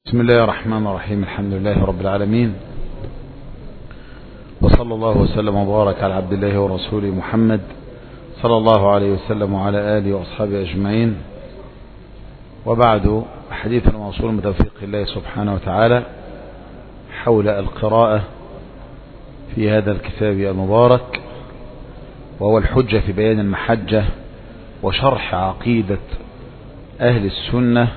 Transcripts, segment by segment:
بسم الله الرحمن الرحيم. الحمد لله رب العالمين، وصلى الله وسلم وبارك على عبد الله ورسوله محمد صلى الله عليه وسلم وعلى آله وأصحابه أجمعين. وبعد، حديثنا موصول بتوفيق الله سبحانه وتعالى حول القراءة في هذا الكتاب المبارك، وهو الحجة في بيان المحجة وشرح عقيدة أهل السنة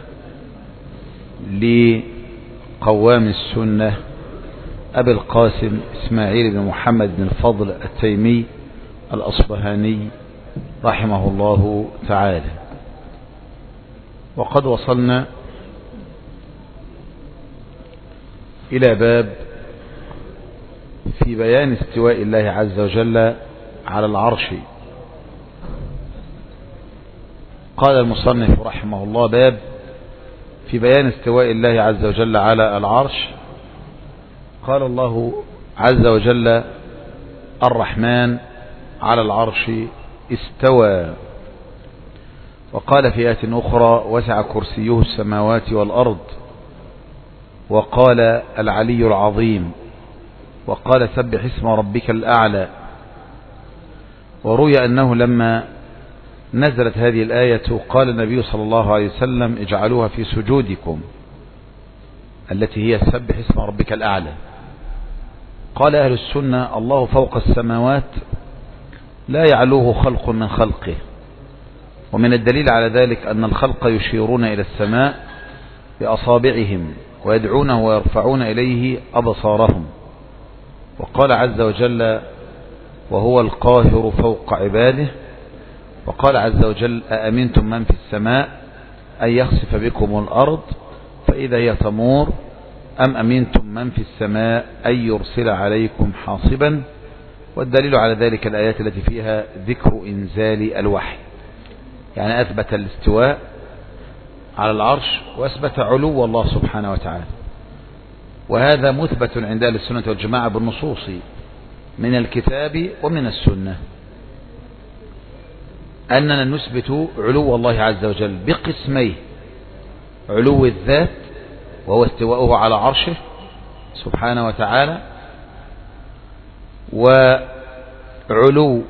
لقوام السنة أبي القاسم إسماعيل بن محمد بن الفضل التيمي الأصبهاني رحمه الله تعالى. وقد وصلنا إلى باب في بيان استواء الله عز وجل على العرش. قال المصنف رحمه الله: باب في بيان استواء الله عز وجل على العرش. قال الله عز وجل: الرحمن على العرش استوى. وقال في آية أخرى: وسع كرسيه السماوات والأرض. وقال: العلي العظيم. وقال: سبح اسم ربك الأعلى. وروي أنه لما نزلت هذه الآية قال النبي صلى الله عليه وسلم: اجعلوها في سجودكم، التي هي سبح اسم ربك الأعلى. قال أهل السنة: الله فوق السماوات لا يعلوه خلق من خلقه. ومن الدليل على ذلك أن الخلق يشيرون إلى السماء بأصابعهم ويدعونه ويرفعون إليه أبصارهم. وقال عز وجل: وهو القاهر فوق عباده. وقال عز وجل: أأمنتم من في السماء أن يخسف بكم الأرض فإذا هي تمور أم أمنتم من في السماء أن يرسل عليكم حاصبا. والدليل على ذلك الآيات التي فيها ذكر إنزال الوحي، يعني أثبت الاستواء على العرش وأثبت علو الله سبحانه وتعالى. وهذا مثبت عند أهل السنة والجماعة بالنصوص من الكتاب ومن السنة، أننا نثبت علو الله عز وجل بقسميه: علو الذات وهو استواؤه على عرشه سبحانه وتعالى، وعلو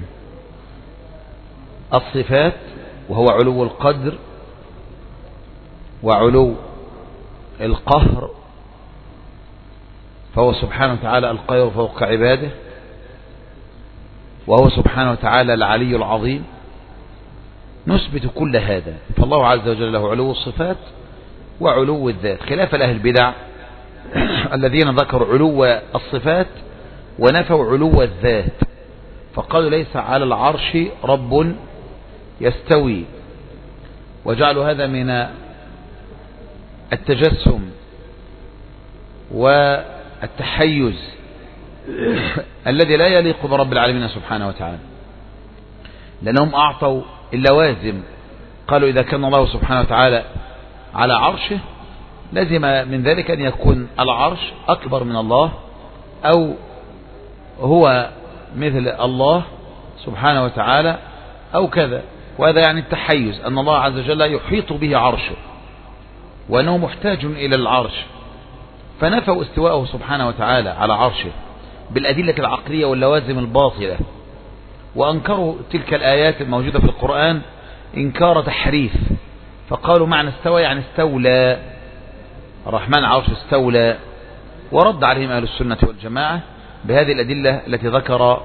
الصفات وهو علو القدر وعلو القهر، فهو سبحانه وتعالى القاهر فوق عباده، وهو سبحانه وتعالى العلي العظيم. نثبت كل هذا، فالله عز وجل له علو الصفات وعلو الذات، خلاف أهل البدع الذين ذكروا علو الصفات ونفوا علو الذات، فقالوا: ليس على العرش رب يستوي، وجعلوا هذا من التجسم والتحيز الذي لا يليق برب العالمين سبحانه وتعالى، لأنهم أعطوا اللوازم. قالوا: إذا كان الله سبحانه وتعالى على عرشه لازم من ذلك أن يكون العرش أكبر من الله، أو هو مثل الله سبحانه وتعالى، أو كذا. وهذا يعني التحيز، أن الله عز وجل يحيط به عرشه وأنه محتاج إلى العرش، فنفوا استواءه سبحانه وتعالى على عرشه بالأدلة العقلية واللوازم الباطلة، وأنكروا تلك الآيات الموجودة في القرآن إنكار تحريف، فقالوا معنى استوى يعني استولى، الرحمن عرش استولى. ورد عليهم أهل السنة والجماعة بهذه الأدلة التي ذكر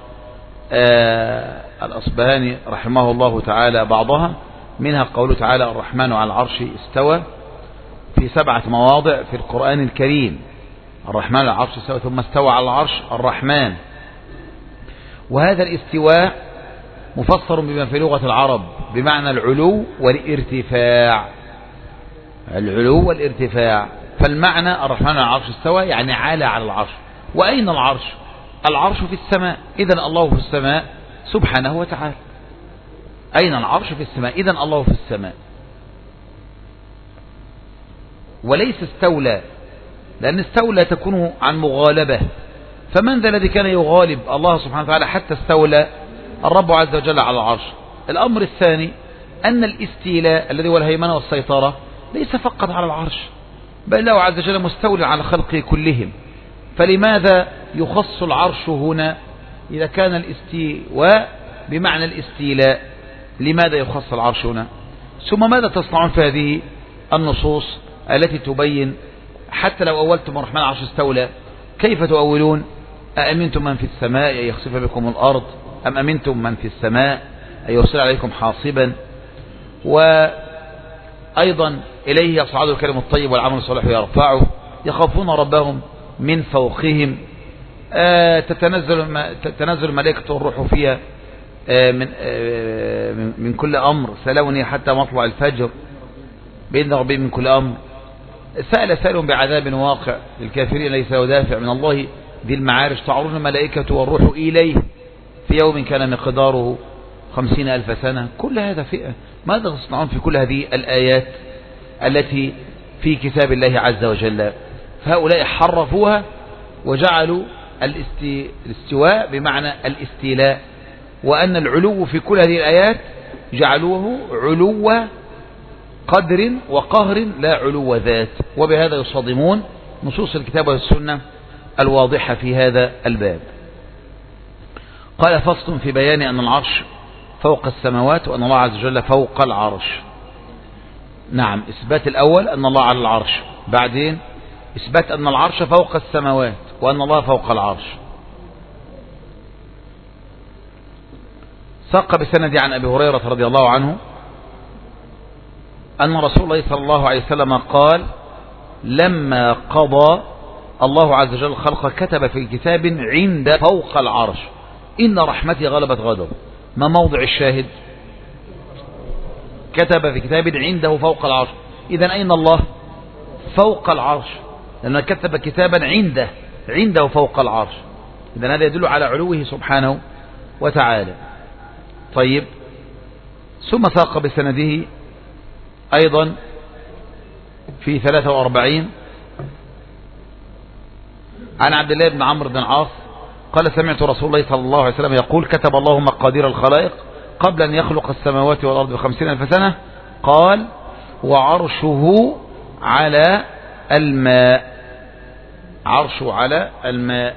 الأصبهاني رحمه الله تعالى بعضها، منها قوله تعالى: الرحمن على العرش استوى، في 7 مواضع في القرآن الكريم. الرحمن على العرش استوى، ثم استوى على العرش الرحمن. وهذا الاستواء مفسر بما في لغة العرب بمعنى العلو والارتفاع، العلو والارتفاع. فالمعنى الرحمن على العرش استوى يعني عالى على العرش. وأين العرش؟ العرش في السماء، إذن الله في السماء سبحانه وتعالى. أين العرش؟ في السماء، إذن الله في السماء. وليس استولى، لأن استولى تكون عن مغالبة، فمن ذا الذي كان يغالب الله سبحانه وتعالى حتى استولى الرب عز وجل على العرش؟ الأمر الثاني أن الاستيلاء الذي هو الهيمنة والسيطرة ليس فقط على العرش، بل الله عز وجل مستولى على خلقه كلهم، فلماذا يخص العرش هنا إذا كان الاستواء بمعنى الاستيلاء؟ لماذا يخص العرش هنا؟ ثم ماذا تصنعون في هذه النصوص التي تبين حتى لو أولتم الرحمن العرش استولى كيف تؤولون؟ أأمنتم من في السماء أن يخسف بكم الأرض أم أمنتم من في السماء أن يرسل عليكم حاصبا؟ وأيضا إليه يصعد الكلم الطيب والعمل الصالح يرفعه، يخافون ربهم من فوقهم، تتنزل الملائكة والروح فيها من كل أمر سلوني حتى مطلع الفجر بإذن ربهم من كل أمر. سأل سائل بعذاب واقع للكافرين ليس له دافع من الله ذي المعارج، تعرض الملائكة والروح إليه في يوم كان مقداره 50,000 سنة. كل هذا فئة. ماذا تصنعون في كل هذه الآيات التي في كتاب الله عز وجل؟ فهؤلاء حرفوها وجعلوا الاستواء بمعنى الاستيلاء، وأن العلو في كل هذه الآيات جعلوه علو قدر وقهر لا علو ذات، وبهذا يصادمون نصوص الكتاب والسنة الواضحة في هذا الباب. قال فصل في بيان أن العرش فوق السماوات وأن الله عز وجل فوق العرش. نعم، إثبات الأول أن الله على العرش، بعدين إثبات أن العرش فوق السماوات وأن الله فوق العرش. ساق بسند عن أبي هريرة رضي الله عنه أن رسول الله صلى الله عليه وسلم قال لما قضى الله عز وجل الخلق كتب في كتاب عند فوق العرش إن رحمتي غلبت غضب. ما موضع الشاهد؟ كتب في كتاب عنده فوق العرش. إذن أين الله؟ فوق العرش، لأنه كتب كتابا عنده فوق العرش. إذن هذا يدل على علوه سبحانه وتعالى. طيب، ثم ساق بسنده أيضا في 43 عن عبد الله بن عمرو بن العاص قال سمعت رسول الله صلى الله عليه وسلم يقول كتب الله مقادير الخلائق قبل أن يخلق السماوات والأرض ب50,000 سنة، قال وعرشه على الماء. عرشه على الماء،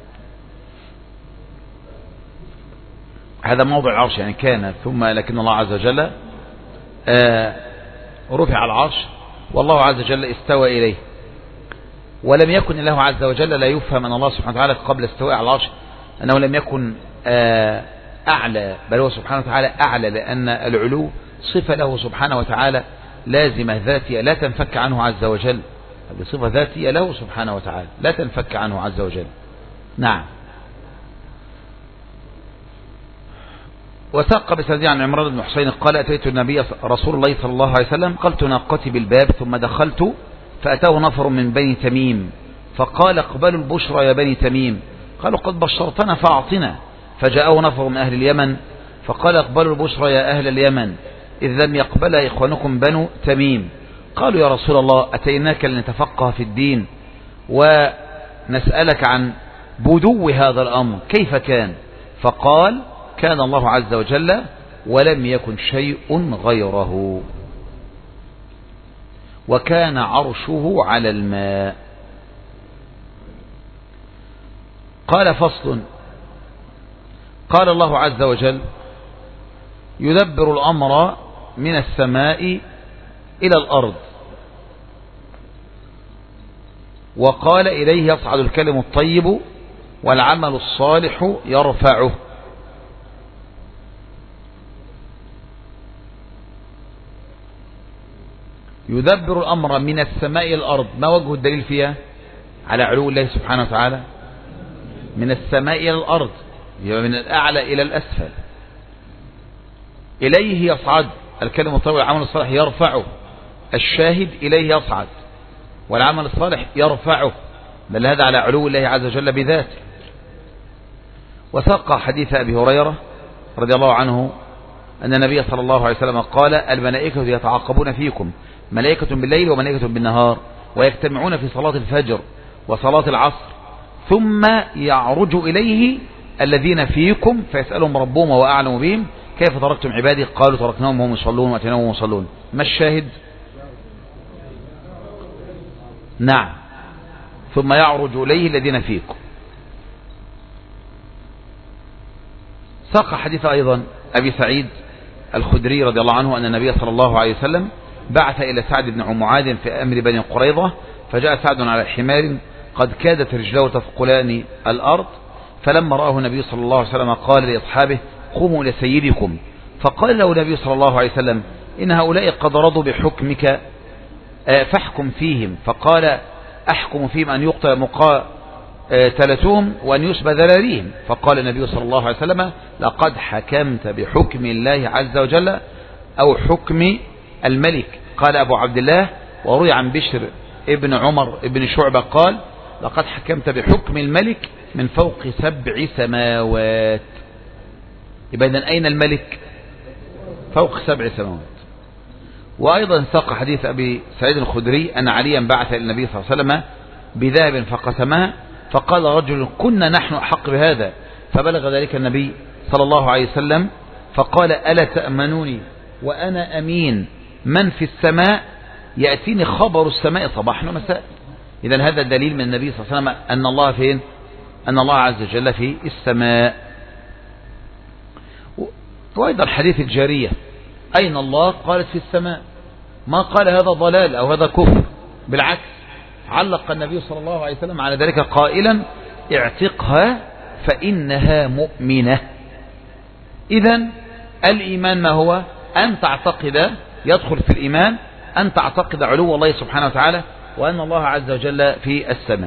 هذا موضع العرش يعني كان، ثم لكن الله عز وجل رفع العرش والله عز وجل استوى إليه. ولم يكن الله عز وجل، لا يفهم أن الله سبحانه وتعالى قبل استواء على العرش أنه لم يكن أعلى، بل هو سبحانه وتعالى أعلى، لأن العلو صفة له سبحانه وتعالى لازمة ذاتية لا تنفك عنه عز وجل. هذه صفة ذاتية له سبحانه وتعالى لا تنفك عنه عز وجل. نعم. وساق بسند عن عمران بن حسين قال أتيت النبي رسول الله صلى الله عليه وسلم قلت ناقتي بالباب ثم دخلت فأتاه نفر من بني تميم فقال اقبلوا البشرى يا بني تميم، قالوا قد بشرتنا فأعطنا. فجاءه نفر من أهل اليمن فقال اقبلوا البشرى يا أهل اليمن إذ لم يقبلها إخوانكم بنو تميم. قالوا يا رسول الله أتيناك لنتفقه في الدين ونسألك عن بدو هذا الأمر كيف كان؟ فقال كان الله عز وجل ولم يكن شيء غيره وكان عرشه على الماء. قال فصل قال الله عز وجل يدبر الأمر من السماء إلى الأرض، وقال إليه يصعد الكلم الطيب والعمل الصالح يرفعه. يدبر الأمر من السماء إلى الأرض، ما وجه الدليل فيها على علو الله سبحانه وتعالى؟ من السماء إلى الأرض، من الأعلى إلى الأسفل. إليه يصعد الكلم الطيب والعمل الصالح يرفعه. الشاهد إليه يصعد والعمل الصالح يرفعه، بل هذا على علو الله عز وجل بذاته. وساق حديث أبي هريرة رضي الله عنه أن النبي صلى الله عليه وسلم قال الملائكة يتعاقبون فيكم، ملائكة بالليل وملائكة بالنهار، ويجتمعون في صلاة الفجر وصلاة العصر، ثم يعرج إليه الذين فيكم فيسألهم ربهم وهو أعلم بهم كيف تركتم عبادي؟ قالوا تركناهم وهم يصلون وأتيناهم وهم يصلون. ما الشاهد؟ نعم، ثم يعرج إليه الذين فيكم. ساق حديث أيضا أبي سعيد الخدري رضي الله عنه أن النبي صلى الله عليه وسلم بعث إلى سعد بن معاذ في أمر بني قريظة، فجاء سعد على حمار قد كادت رجلاه تثقلان الأرض، فلما رآه النبي صلى الله عليه وسلم قال لأصحابه قوموا لسيدكم، فقال له النبي صلى الله عليه وسلم إن هؤلاء قد رضوا بحكمك فاحكم فيهم، فقال أحكم فيهم أن يقتل مقاتلتهم وأن يسبى ذراريهم، فقال النبي صلى الله عليه وسلم لقد حكمت بحكم الله عز وجل أو حكم الملك. قال أبو عبد الله وروي عن بشر ابن عمر ابن شعبة قال لقد حكمت بحكم الملك من فوق 7 سماوات. يبقى أين الملك؟ فوق 7 سماوات. وأيضا ساق حديث أبي سعيد الخدري أن عليا بعث إلى النبي صلى الله عليه وسلم بذهب فقسمها، فقال رجل كنا نحن أحق بهذا، فبلغ ذلك النبي صلى الله عليه وسلم فقال ألا تأمنوني وأنا أمين من في السماء يأتيني خبر السماء صباحا ومساء. إذن هذا دليل من النبي صلى الله عليه وسلم أن الله فين؟ أن الله عز وجل في السماء. وأيضا حديث الجارية أين الله؟ قالت في السماء، ما قال هذا ضلال أو هذا كفر، بالعكس علق النبي صلى الله عليه وسلم على ذلك قائلا اعتقها فإنها مؤمنة. إذن الإيمان ما هو؟ أن تعتقد، يدخل في الإيمان أن تعتقد علو الله سبحانه وتعالى وأن الله عز وجل في السماء.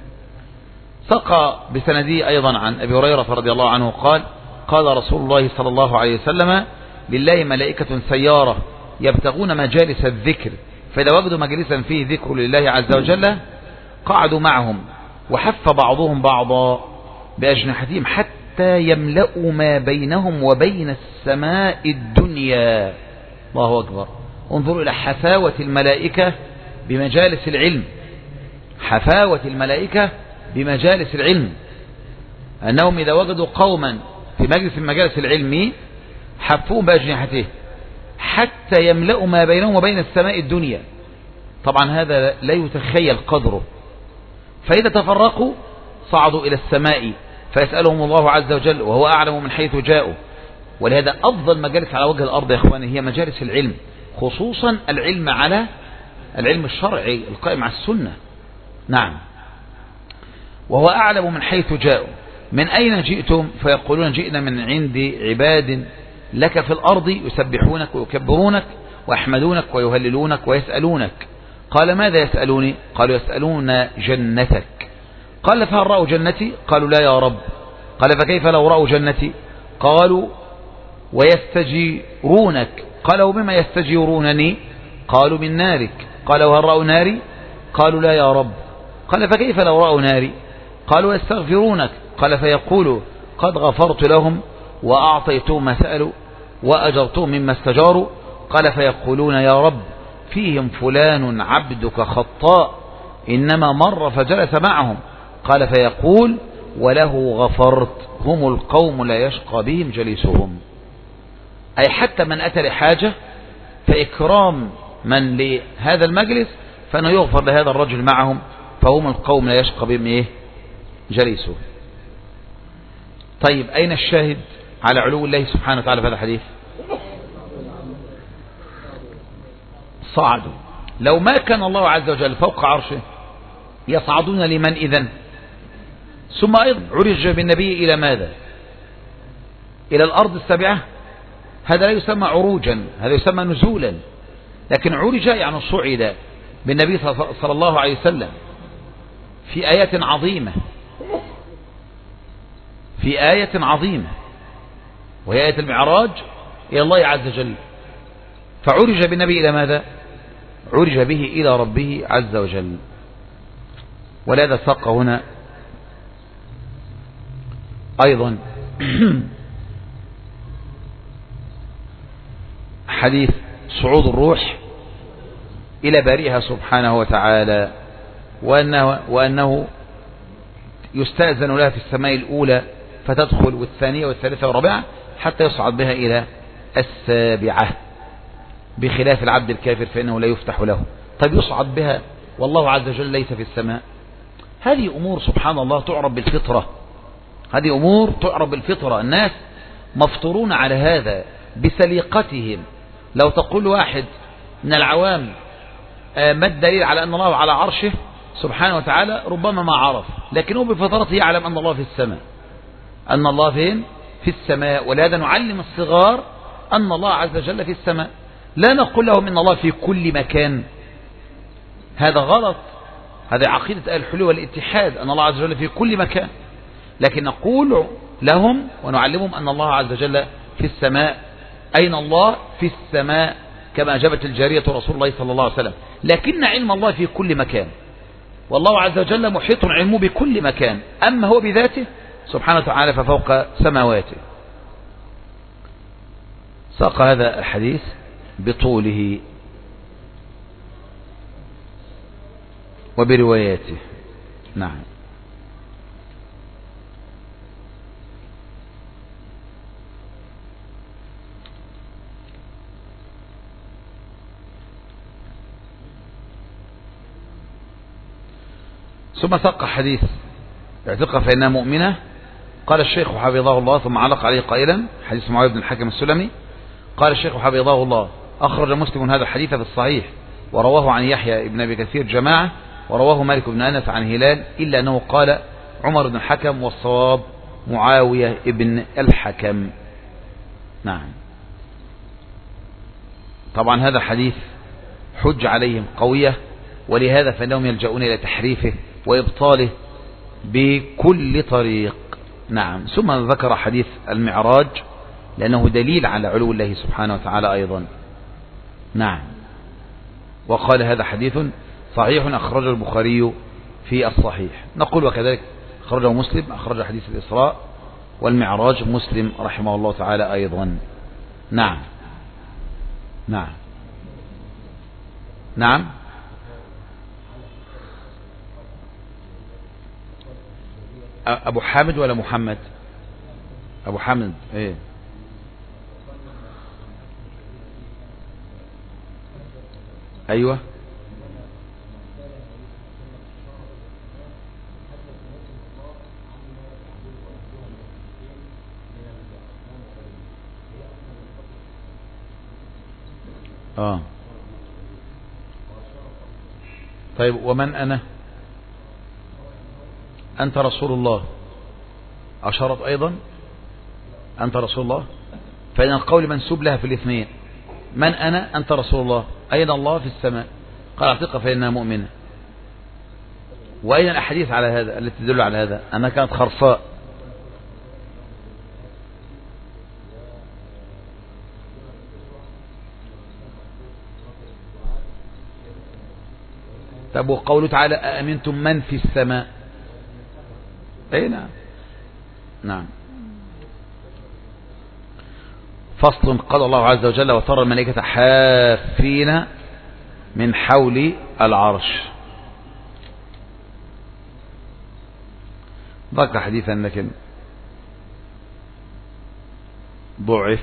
سقى بسندي أيضا عن أبي هريرة رضي الله عنه قال قال رسول الله صلى الله عليه وسلم لله ملائكة سيارة يبتغون مجالس الذكر، فإذا وجدوا مجلسا فيه ذكر لله عز وجل قعدوا معهم، وحف بعضهم بعضا بأجنحتهم حتى يملأوا ما بينهم وبين السماء الدنيا. الله أكبر. انظروا إلى حفاوة الملائكة بمجالس العلم، حفاوة الملائكة بمجالس العلم، أنهم إذا وجدوا قوما في مجلس العلم حفوهم بأجنحته حتى يملأوا ما بينهم وبين السماء الدنيا. طبعا هذا لا يتخيل قدره. فإذا تفرقوا صعدوا إلى السماء فيسألهم الله عز وجل وهو أعلم من حيث جاءوا. ولهذا أفضل مجالس على وجه الأرض يا إخواني هي مجالس العلم، خصوصا العلم على العلم الشرعي القائم على السنة. نعم. وهو أعلم من حيث جاءوا. من أين جئتم؟ فيقولون جئنا من عند عباد لك في الأرض يسبحونك ويكبرونك ويحمدونك ويهللونك ويسألونك. قال ماذا يسألوني؟ قالوا يسألون جنتك. قال فهل رأوا جنتي؟ قالوا لا يا رب. قال فكيف لو رأوا جنتي؟ قالوا ويستجيرونك. قالوا بما يستجيرونني؟ قالوا من نارك. قال وهل رأوا ناري؟ قالوا لا يا رب. قال فكيف لو رأوا ناري؟ قالوا يستغفرونك. قال فيقول قد غفرت لهم وأعطيتهم ما سألوا وأجرتهم مما استجاروا. قال فيقولون يا رب فيهم فلان عبدك خطاء إنما مر فجلس معهم. قال فيقول وله غفرت هم القوم لا يشقى بهم جليسهم. أي حتى من أتى لحاجة فإكرام من لهذا المجلس فأنه يغفر لهذا الرجل معهم، فهم القوم لا يشقى بهم جليسهم. طيب أين الشاهد على علو الله سبحانه وتعالى في هذا الحديث؟ صعدوا. لو ما كان الله عز وجل فوق عرشه يصعدون لمن إذن؟ ثم أيضا عرج بالنبي إلى ماذا؟ إلى الأرض السابعة. هذا لا يسمى عروجا، هذا يسمى نزولا. لكن عرج يعني صعد بالنبي صلى الله عليه وسلم في آيات عظيمة، في آية عظيمة وهي آية المعراج إلى الله عز وجل. فعرج بالنبي إلى ماذا؟ عرج به إلى ربه عز وجل. ولهذا ساق هنا أيضا حديث صعود الروح إلى بارئها سبحانه وتعالى، وأنه يستأذن لها في السماء الأولى فتدخل والثانية والثالثة والرابعة حتى يصعد بها إلى السابعة، بخلاف العبد الكافر فإنه لا يفتح له. طيب يصعد بها والله عز وجل ليس في السماء. هذه أمور سبحان الله تعرف بالفطرة، هذه أمور تعرف بالفطرة. الناس مفطورون على هذا بسليقتهم. لو تقول واحد من العوام ما الدليل على أن الله على عرشه سبحانه وتعالى، ربما ما عرف، لكنه بفطرته يعلم أن الله في السماء، أن الله فين؟ في السماء. ولهذا نعلم الصغار أن الله عز وجل في السماء. لا نقول لهم إن الله في كل مكان، هذا غلط، هذا عقيدة الحلول والاتحاد، أن الله عز وجل في كل مكان. لكن نقول لهم ونعلمهم أن الله عز وجل في السماء. أين الله؟ في السماء، كما أجابت الجارية رسول الله صلى الله عليه وسلم. لكن علم الله في كل مكان، والله عز وجل محيط علمه بكل مكان. أما هو بذاته سبحانه وتعالى ففوق سماواته. ساق هذا الحديث بطوله وبرواياته. نعم. ثم ساق حديث اعتقها فإنها مؤمنة. قال الشيخ حفظه الله ثم علق عليه قائلا، حديث معاوية بن الحكم السلمي، قال الشيخ حفظه الله: أخرج مسلم هذا الحديث في الصحيح، ورواه عن يحيى بن أبي كثير جماعة، ورواه مالك بن أنس عن هلال، إلا أنه قال عمر بن الحكم، والصواب معاوية بن الحكم. نعم. طبعا هذا حديث حج عليهم قوية، ولهذا فإنهم يلجؤون إلى تحريفه وإبطاله بكل طريق. نعم. ثم ذكر حديث المعراج لأنه دليل على علو الله سبحانه وتعالى أيضا. نعم. وقال هذا حديث صحيح أخرجه البخاري في الصحيح. نقول وكذلك أخرجه مسلم، أخرج حديث الإسراء والمعراج مسلم رحمه الله تعالى أيضا. نعم. نعم. نعم. أبو حامد ولا محمد؟ أبو حامد. إيه؟ أيوة. طيب ومن أنا؟ أنت رسول الله. أشرت أيضا أنت رسول الله، فإن القول منسوب لها في الاثنين. من أنا؟ أنت رسول الله. أين الله؟ في السماء. قال اعتقها فإنها مؤمنة. وأين الأحاديث على هذا التي تدل على هذا؟ أنها كانت خرصاء. طب وقوله تعالى أأمنتم من في السماء؟ أي نعم. نعم. فصل. قال الله عز وجل: وترى الملائكة حافين من حول العرش. ذكر حديثا لكن ضعف.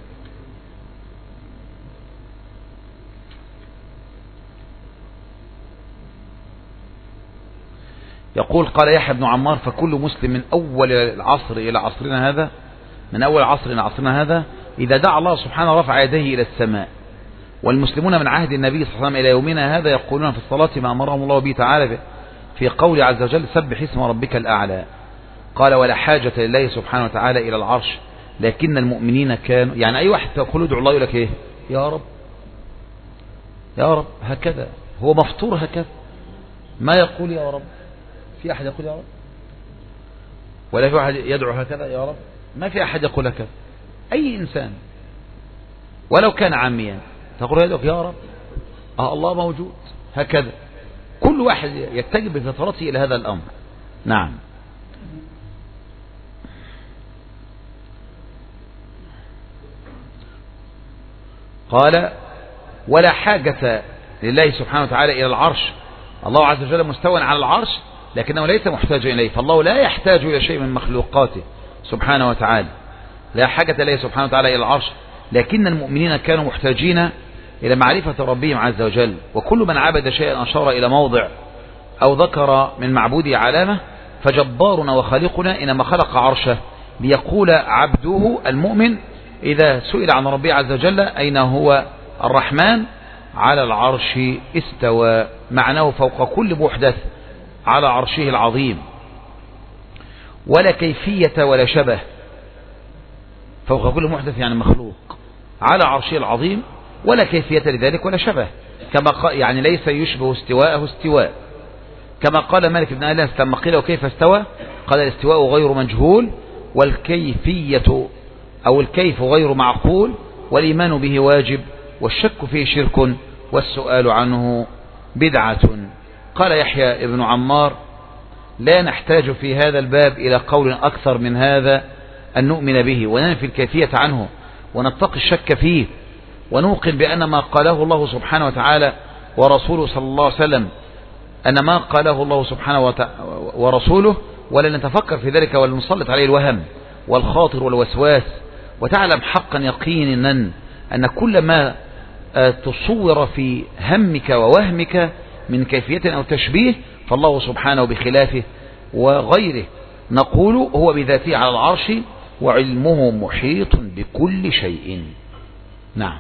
يقول: قال يحيى بن عمار: فكل مسلم من أول العصر إلى عصرنا هذا، من أول عصر إلى عصرنا هذا، إذا دعا الله سبحانه رفع يديه إلى السماء. والمسلمون من عهد النبي صلى الله عليه وسلم إلى يومنا هذا يقولون في الصلاة ما أمرهم الله به تعالى في قول عز وجل: سبح اسم ربك الأعلى. قال: ولا حاجة لله سبحانه وتعالى إلى العرش، لكن المؤمنين كانوا، يعني أي واحد تقول ادعو الله يقول لك إيه؟ يا رب يا رب، هكذا هو مفطور هكذا، ما يقول يا رب. في أحد يقول يا رب؟ ولا في أحد يدعو هكذا يا رب؟ ما في أحد يقول هكذا. أي إنسان ولو كان عاميا تقول يدعوك يا رب، الله موجود هكذا. كل واحد يتجه بفطرته إلى هذا الأمر. نعم. قال: ولا حاجة لله سبحانه وتعالى إلى العرش. الله عز وجل مستوى على العرش لكنه ليس محتاجا إليه، فالله لا يحتاج إلى شيء من مخلوقاته سبحانه وتعالى. لا حاجة لله سبحانه وتعالى إلى العرش، لكن المؤمنين كانوا محتاجين إلى معرفة ربهم عز وجل. وكل من عبد شيئا أشار إلى موضع أو ذكر من معبوده علامة، فجبارنا وخالقنا إنما خلق عرشه ليقول عبده المؤمن إذا سئل عن ربه عز وجل أين هو الرحمن على العرش استوى، معناه فوق كل محدث على عرشه العظيم، ولا كيفية ولا شبه. فوق كل محدث يعني مخلوق على عرشه العظيم، ولا كيفية لذلك ولا شبه، كما يعني ليس يشبه استواءه استواء، كما قال مالك بن أنس لما قيل وكيف استوى قال الاستواء غير مجهول، والكيفية أو الكيف غير معقول، والإيمان به واجب، والشك فيه شرك، والسؤال عنه بدعة. قال يحيى ابن عمار لا نحتاج في هذا الباب إلى قول أكثر من هذا أن نؤمن به وننفي الكيفية عنه ونتقي الشك فيه، ونوقن بأن ما قاله الله سبحانه وتعالى ورسوله صلى الله عليه وسلم أن ما قاله الله سبحانه ورسوله، ولا نتفكر في ذلك ولا نسلط عليه الوهم والخاطر والوسواس. وتعلم حقا يقينا أن كل ما تصور في همك ووهمك من كيفية أو تشبيه فالله سبحانه بخلافه وغيره. نقول هو بذاته على العرش وعلمه محيط بكل شيء. نعم.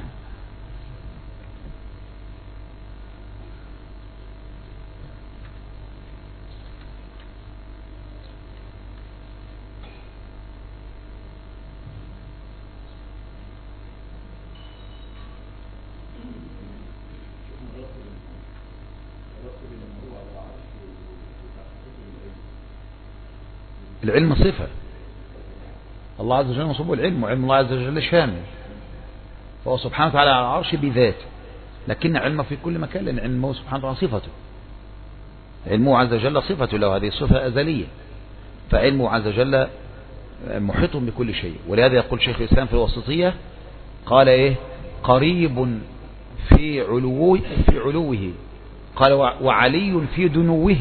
العلم صفة، الله عز وجل نصبه العلم، وعلم الله عز وجل شامل، فهو سبحانه وتعالى على العرش بذاته، لكن علمه في كل مكان، لأن علمه سبحانه وتعالى صفته، علمه عز وجل صفته له، هذه صفة أزلية، فعلمه عز وجل محيط بكل شيء. ولهذا يقول شيخ الإسلام في الوسطية قال إيه؟ قريب في علوه قال وعلي في دنوه،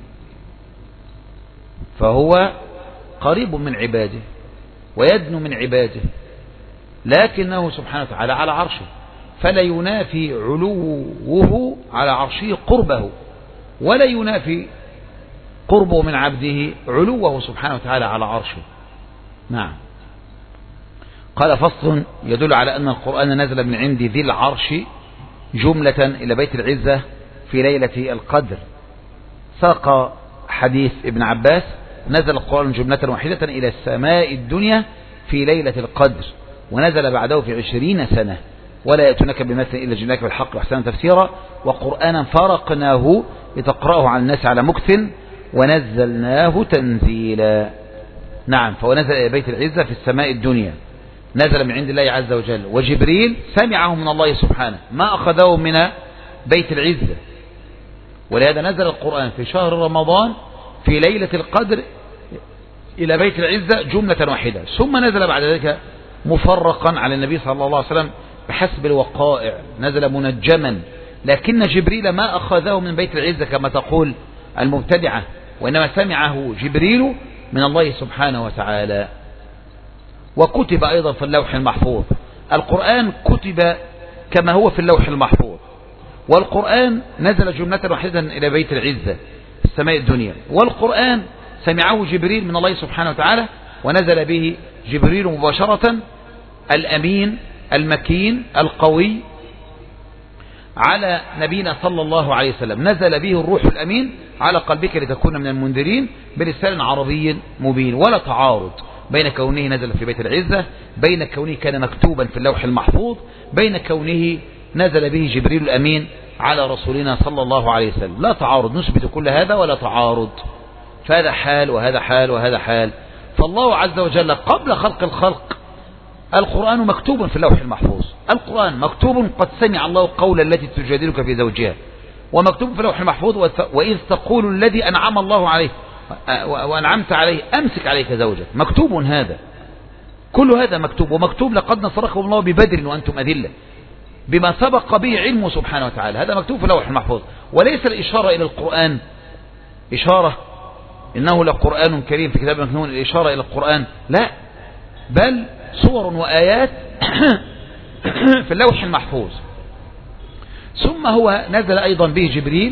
فهو قريب من عباده ويدنو من عباده، لكنه سبحانه وتعالى على عرشه، فلا ينافي علوه على عرشه قربه، ولا ينافي قربه من عبده علوه سبحانه وتعالى على عرشه. نعم. قال فصل يدل على أن القرآن نزل من عند ذي العرش جملة إلى بيت العزة في ليلة القدر. ساق حديث ابن عباس نزل القرآن جملة واحدة إلى السماء الدنيا في ليلة القدر، ونزل بعده في 20 سنة، ولا يأتونك بمثل إلا جئناك بالحق وأحسن تفسيرا، وقرآنا فرقناه لتقرأه على الناس على مكث ونزلناه تنزيلا. نعم. فهو نزل إلى بيت العزة في السماء الدنيا، نزل من عند الله عز وجل، وجبريل سمعه من الله سبحانه، ما أخذه من بيت العزة، ولهذا نزل القرآن في شهر رمضان في ليلة القدر إلى بيت العزة جملة واحدة، ثم نزل بعد ذلك مفرقا على النبي صلى الله عليه وسلم بحسب الوقائع، نزل منجما، لكن جبريل ما أخذه من بيت العزة كما تقول المبتدعة، وإنما سمعه جبريل من الله سبحانه وتعالى. وكتب أيضا في اللوح المحفوظ، القرآن كتب كما هو في اللوح المحفوظ، والقرآن نزل جملة واحدة إلى بيت العزة السماء الدنيا، والقرآن سمعه جبريل من الله سبحانه وتعالى، ونزل به جبريل مباشرة الأمين المكين القوي على نبينا صلى الله عليه وسلم، نزل به الروح الأمين على قلبك لتكون من المنذرين بلسان عربي مبين. ولا تعارض بين كونه نزل في بيت العزة، بين كونه كان مكتوبا في اللوح المحفوظ، بين كونه نزل به جبريل الأمين على رسولنا صلى الله عليه وسلم، لا تعارض، نثبت كل هذا ولا تعارض، فهذا حال وهذا حال وهذا حال. فالله عز وجل قبل خلق الخلق القرآن مكتوب في اللوح المحفوظ، القرآن مكتوب قد سمع الله قول التي تجادلك في زوجها، ومكتوب في اللوح المحفوظ وإذ تقول الذي أنعم الله عليه وأنعمت عليه أمسك عليك زوجك، مكتوب هذا، كل هذا مكتوب، ومكتوب لقد نصركم الله ببدر وأنتم أذلة، بما سبق به علمه سبحانه وتعالى، هذا مكتوب في اللوح المحفوظ. وليس الإشارة إلى القرآن إشارة إنه لقرآن كريم في كتاب مكنون، الإشارة إلى القرآن لا، بل صور وآيات في اللوح المحفوظ، ثم هو نزل أيضا به جبريل،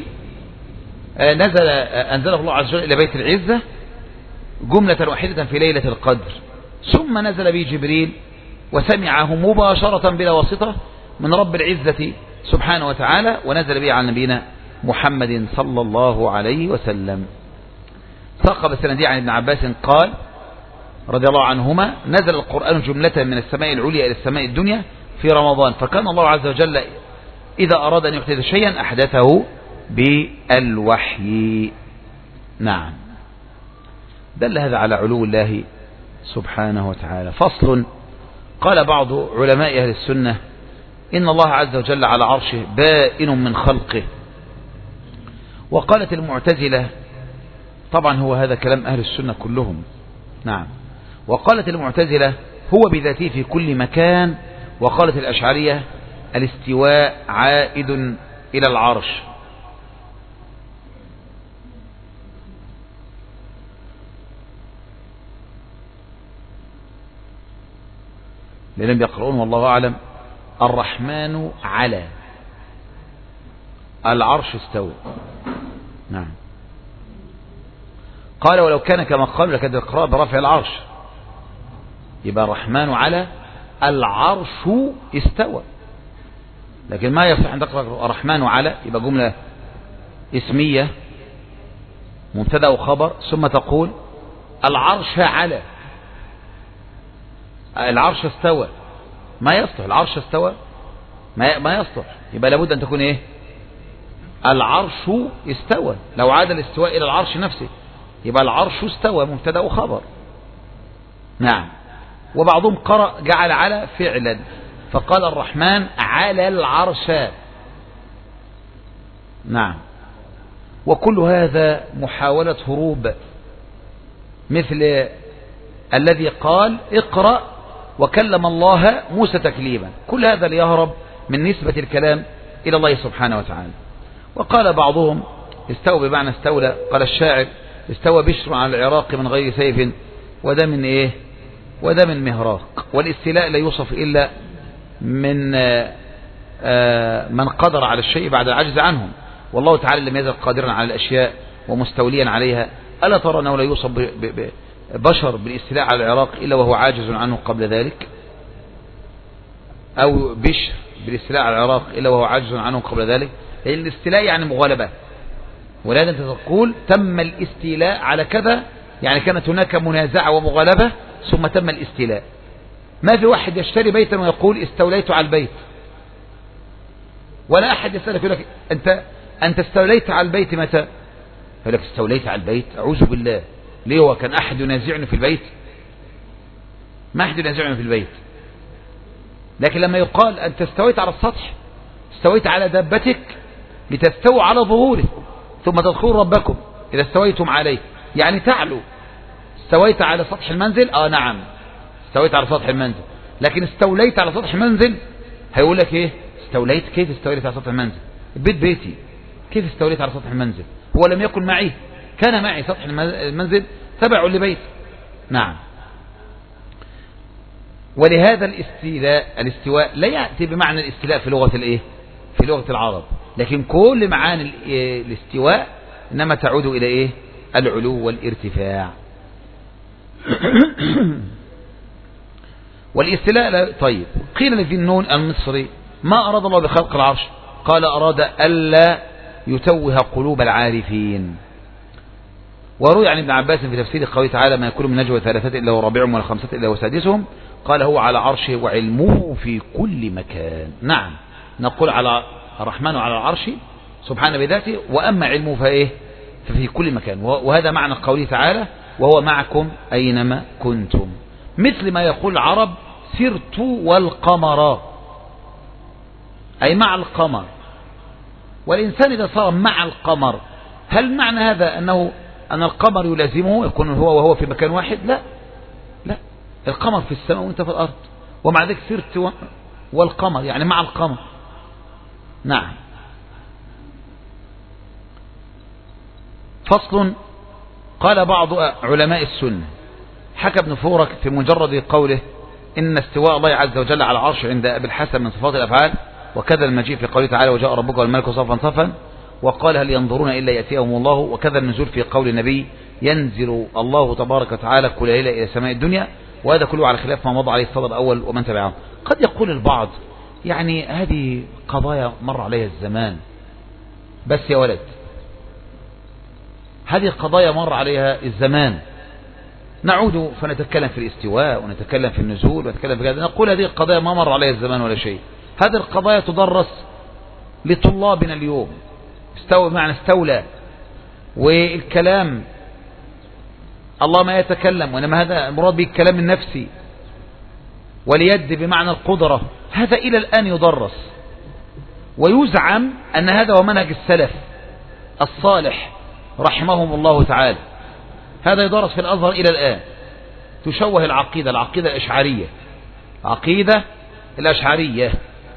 أنزله الله عز وجل إلى بيت العزة جملة واحدة في ليلة القدر، ثم نزل به جبريل وسمعه مباشرة بلا واسطة من رب العزة سبحانه وتعالى، ونزل به على نبينا محمد صلى الله عليه وسلم. ثقب السندي عن ابن عباس قال رضي الله عنهما: نزل القرآن جملة من السماء العليا إلى السماء الدنيا في رمضان، فكان الله عز وجل إذا أراد أن يحدث شيئا أحدثه بالوحي. نعم، دل هذا على علو الله سبحانه وتعالى. فصل. قال بعض علماء أهل السنة: إن الله عز وجل على عرشه بائن من خلقه. وقالت المعتزلة، طبعا هو هذا كلام أهل السنة كلهم، نعم، وقالت المعتزلة هو بذاته في كل مكان. وقالت الأشعرية الاستواء عائد إلى العرش. لأنهم يقرؤون والله أعلم: الرحمن على العرش استوى. نعم. قال: ولو كان كما قالوا لكان القراءة برفع العرش، يبقى الرحمن على العرش استوى. لكن ما يصح أن تقرأ الرحمن على، يبقى جملة اسمية مبتدأ وخبر، ثم تقول العرش على العرش استوى. ما يصلح. العرش استوى ما يصلح. يبقى لابد أن تكون إيه؟ العرش استوى. لو عاد الاستواء إلى العرش نفسه يبقى العرش استوى مبتدأ وخبر. نعم. وبعضهم قرأ جعل على فعلا، فقال الرحمن على العرش. نعم. وكل هذا محاولة هروب، مثل الذي قال اقرأ وكلم الله موسى تكليما. كل هذا ليهرب من نسبة الكلام إلى الله سبحانه وتعالى. وقال بعضهم استوى بمعنى استولى. قال الشاعر: استوى بشر على العراق من غير سيف وده من إيه؟ وده من مهراق. والاستيلاء لا يوصف إلا من قدر على الشيء بعد العجز عنهم، والله تعالى لم يزل قادرا على الأشياء ومستوليا عليها. ألا ترى أنه لا يوصف بشر بالاستيلاء على العراق إلا وهو عاجز عنه قبل ذلك، أو بشر بالاستيلاء على العراق إلا وهو عاجز عنه قبل ذلك. لأن الاستيلاء يعني مغالبة، ولذا أنت تقول تم الاستيلاء على كذا، يعني كانت هناك منازعة ومغالبة ثم تم الاستيلاء. ما في واحد يشتري بيتا ويقول استوليت على البيت، ولا أحد يسألك يقول لك أنت استوليت على البيت متى؟ يقول لك استوليت على البيت، أعوذ بالله. ليه؟ هو كان أحد ينازعني في البيت؟ ما أحد ينازعني في البيت. لكن لما يقال أنت استويت على السطح، استويت على دابتك لتستووا على ظهوره ثم تدخلوا ربكم إذا استويتم عليه، يعني تعلو. استويت على سطح المنزل، نعم استويت على سطح المنزل. لكن استوليت على سطح المنزل هيقول لك ايه؟ استوليت؟ كيف استوليت على سطح المنزل؟ البيت بيتي، كيف استوليت على سطح المنزل؟ هو لم يكن معي، كان معي. سطح المنزل تبع لبيت. نعم. ولهذا الاستواء لا يأتي بمعنى الاستيلاء في لغة الايه؟ في لغة العرب، لكن كل معاني الاستواء انما تعود الى ايه؟ العلو والارتفاع. والاستيلاء طيب. قيل لذي النون المصري: ما أراد الله بخلق العرش؟ قال: أراد ألا يتوه قلوب العارفين. وروي عن ابن عباس في تفسير قوله تعالى: ما يكون من نجوى ثلاثة إلا هو رابعهم ولا خمسة إلا هو سادسهم، قال: هو على عرشه وعلمه في كل مكان. نعم، نقول على الرحمن على العرش سبحانه بذاته، وأما علمه فإيه؟ ففي كل مكان. وهذا معنى قوله تعالى: وهو معكم أينما كنتم. مثل ما يقول العرب: سرت والقمر، أي مع القمر. والإنسان إذا صار مع القمر، هل معنى هذا أن القمر يلازمه يكون هو وهو في مكان واحد؟ لا، لا، القمر في السماء وانت في الأرض، ومع ذلك سرت والقمر يعني مع القمر. نعم. فصل. قال بعض علماء السنة: حكى ابن فورك في مجرد قوله إن استواء الله عز وجل على العرش عند أبي الحسن من صفات الأفعال، وكذا المجيء في قوله تعالى وجاء ربك والملك صفا صفا، وقال هل ينظرون إلا يأتيهم الله، وكذا النزول في قول النبي ينزل الله تبارك وتعالى كل ليلة إلى سماء الدنيا، وهذا كله على خلاف ما مضى عليه الصدر الأول ومن تبعهم. قد يقول البعض يعني هذه قضايا مر عليها الزمان، بس يا ولد هذه قضايا مر عليها الزمان، نعود فنتكلم في الاستواء ونتكلم في النزول ونتكلم في هذا، نقول هذه القضايا ما مر عليها الزمان ولا شيء. هذه القضايا تدرس لطلابنا اليوم، استوى معنى استولى، والكلام الله ما يتكلم، وإنما هذا المراد به الكلام النفسي، واليد بمعنى القدرة، هذا إلى الآن يدرس، ويزعم أن هذا هو منهج السلف الصالح رحمهم الله تعالى. هذا يدرس في الأزهر إلى الآن، تشوه العقيدة الأشعرية، عقيدة الأشعرية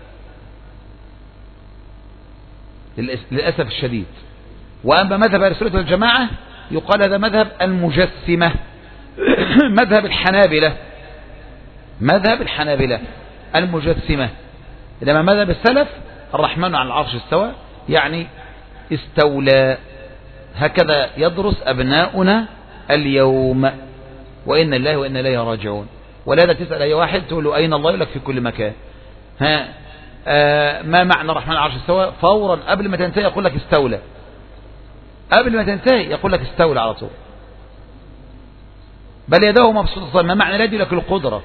للأسف الشديد. وأما مذهب أهل السنة والجماعة يقال هذا مذهب المجسمة مذهب الحنابلة المجسمة. إنما مذهب السلف الرحمن على العرش استوى، يعني استولى. هكذا يدرس أبناؤنا اليوم، وإن الله وإن إليه راجعون. ولهذا تسأل أي واحد تقول له أين الله، يقول لك في كل مكان. ما معنى الرحمن على العرش استوى؟ فورا قبل ما تنتهي يقول لك استولى، قبل ما تنتهي يقول لك استولى على طول. بل يداه مبسوطتان، ما معنى اليد؟ لك القدرة.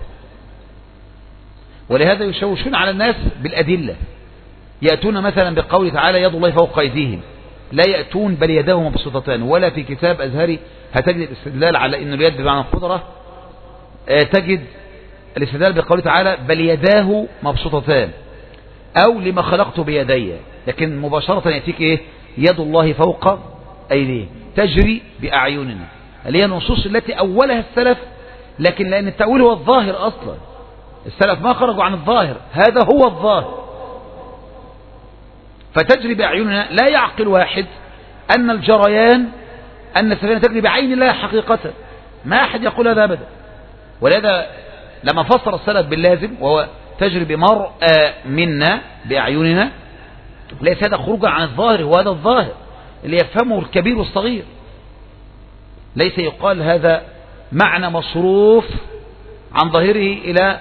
ولهذا يشوشون على الناس بالأدلة، يأتون مثلا بقول تعالى يد الله فوق أيديهم، لا يأتون بل يداه مبسوطتان. ولا في كتاب أزهري هتجد الاستدلال على أن اليد بمعنى القدرة، تجد الاستدلال بقول تعالى بل يداه مبسوطتان، أو لما خلقت بيدي. لكن مباشرة يأتيك إيه؟ يد الله فوق أيديه تجري بأعيننا، اللي هي النصوص التي أولها السلف، لكن لأن التأويل هو الظاهر أصلا، السلف ما خرجوا عن الظاهر، هذا هو الظاهر. فتجري بأعيننا، لا يعقل واحد أن الجريان أن السفينة تجري بعين الله حقيقة، ما أحد يقول هذا أبدا. ولهذا لما فسر السلف باللازم وهو تجري بمرأى منا بأعيننا، ليس هذا خروجا عن الظاهر، هو هذا الظاهر اللي يفهمه الكبير والصغير. ليس يقال هذا معنى مصروف عن ظاهره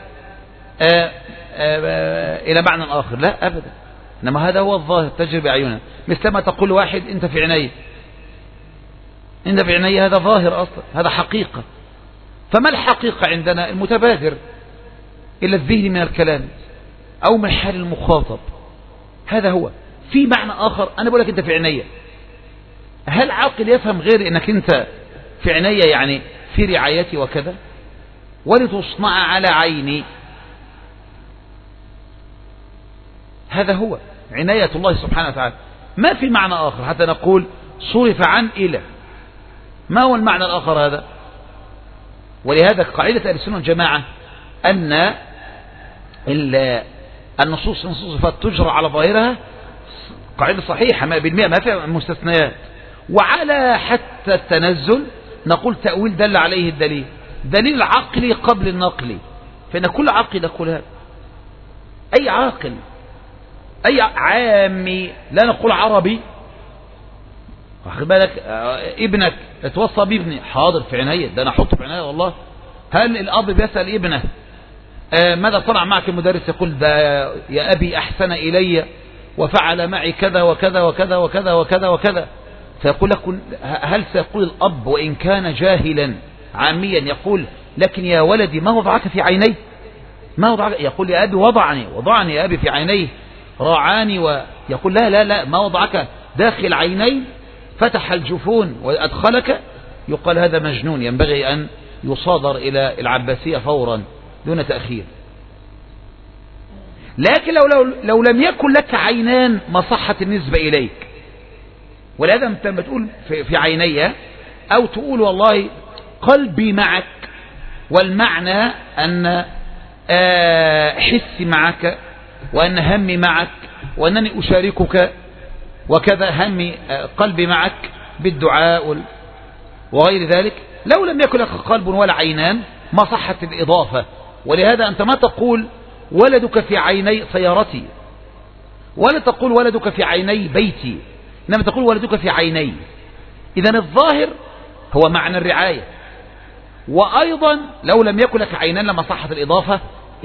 إلى معنى آخر، لا أبدا، إنما هذا هو الظاهر تجري بأعيننا. مثل ما تقول واحد أنت في عيني، أنت في عيني، هذا ظاهر أصلا، هذا حقيقة. فما الحقيقة عندنا؟ المتبادر إلى الذهن من الكلام أو من حال المخاطب، هذا هو. في معنى آخر، أنا بقول لك أنت في عيني، هل عاقل يفهم غير أنك أنت في عيني يعني في رعايتي وكذا، ولتصنع على عيني؟ هذا هو عناية الله سبحانه وتعالى، ما في معنى آخر حتى نقول صرف عن إلى. ما هو المعنى الآخر هذا؟ ولهذا قاعدة أهل السنة والجماعة أن النصوص صفات تجرى على ظاهرها، قاعدة صحيحة 100%، ما فيها مستثنيات. وعلى حتى التنزل نقول تأويل دل عليه الدليل، دليل عقلي قبل النقلي، فإن كل عاقل يقول هذا. أي عاقل، أي عامي، لا نقول عربي، واخد بالك، ابنك اتوصى بابني، حاضر في عناية، ده أنا أحطه في عناية والله. هل الأب بيسأل ابنه ماذا صنع معك المدرس؟ يقول ده يا أبي أحسن إلي وفعل معي كذا وكذا وكذا وكذا وكذا وكذا. فيقول لك، هل سيقول الأب وإن كان جاهلا عاميا يقول لكن يا ولدي ما وضعك في عيني؟ ما وضعك؟ يقول يا أبي وضعني يا أبي في عينيه، راعاني. ويقول لا ما وضعك داخل عيني، فتح الجفون وأدخلك. يقال هذا مجنون، ينبغي أن يصادر إلى العباسية فورا دون تأخير. لكن لو لم يكن لك عينان ما صحت النسبة إليك. ولهذا أنت بتقول في عيني، أو تقول والله قلبي معك، والمعنى أن حسي معك، وأن همي معك، وأنني أشاركك وكذا، همي قلبي معك بالدعاء وغير ذلك. لو لم يكن لك قلب ولا عينان ما صحت الإضافة. ولهذا أنت ما تقول ولدك في عيني سيارتي، ولا تقول ولدك في عيني بيتي، إنما تقول ولدك في عيني. إذن الظاهر هو معنى الرعاية. وأيضا لو لم يكن لك عينان لما صحت الإضافة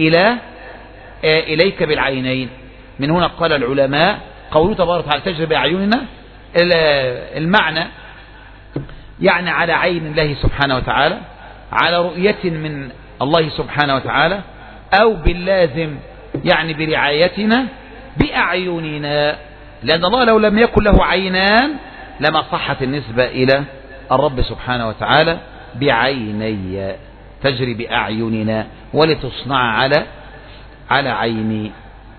إليك بالعينين. من هنا قال العلماء قوله تبارك وتعالى تجري بأعيننا، المعنى يعني على عين الله سبحانه وتعالى، على رؤية من الله سبحانه وتعالى، أو باللازم يعني برعايتنا بأعيننا، لأن الله لو لم يكن له عينان لما صحت النسبة إلى الرب سبحانه وتعالى بعيني، تجري بأعيننا ولتصنع على عيني.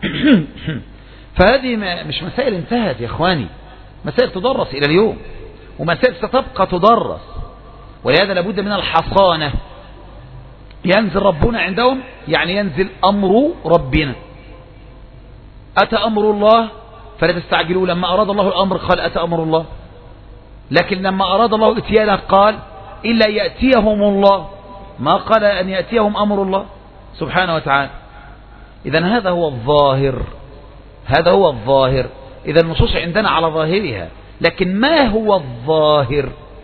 فهذه مش مسائل انتهت يا إخواني، مسائل تدرس إلى اليوم، ومسائل ستبقى تدرس، ولهذا لابد من الحصانة. ينزل ربنا عندهم يعني ينزل أمر ربنا. أتى أمر الله فلا تستعجلوا، لما أراد الله الأمر قال أتى أمر الله، لكن لما أراد الله اتيانه قال إلا يأتيهم الله، ما قال أن يأتيهم أمر الله سبحانه وتعالى. إذن هذا هو الظاهر، هذا هو الظاهر. إذا النصوص عندنا على ظاهرها، لكن ما هو الظاهر؟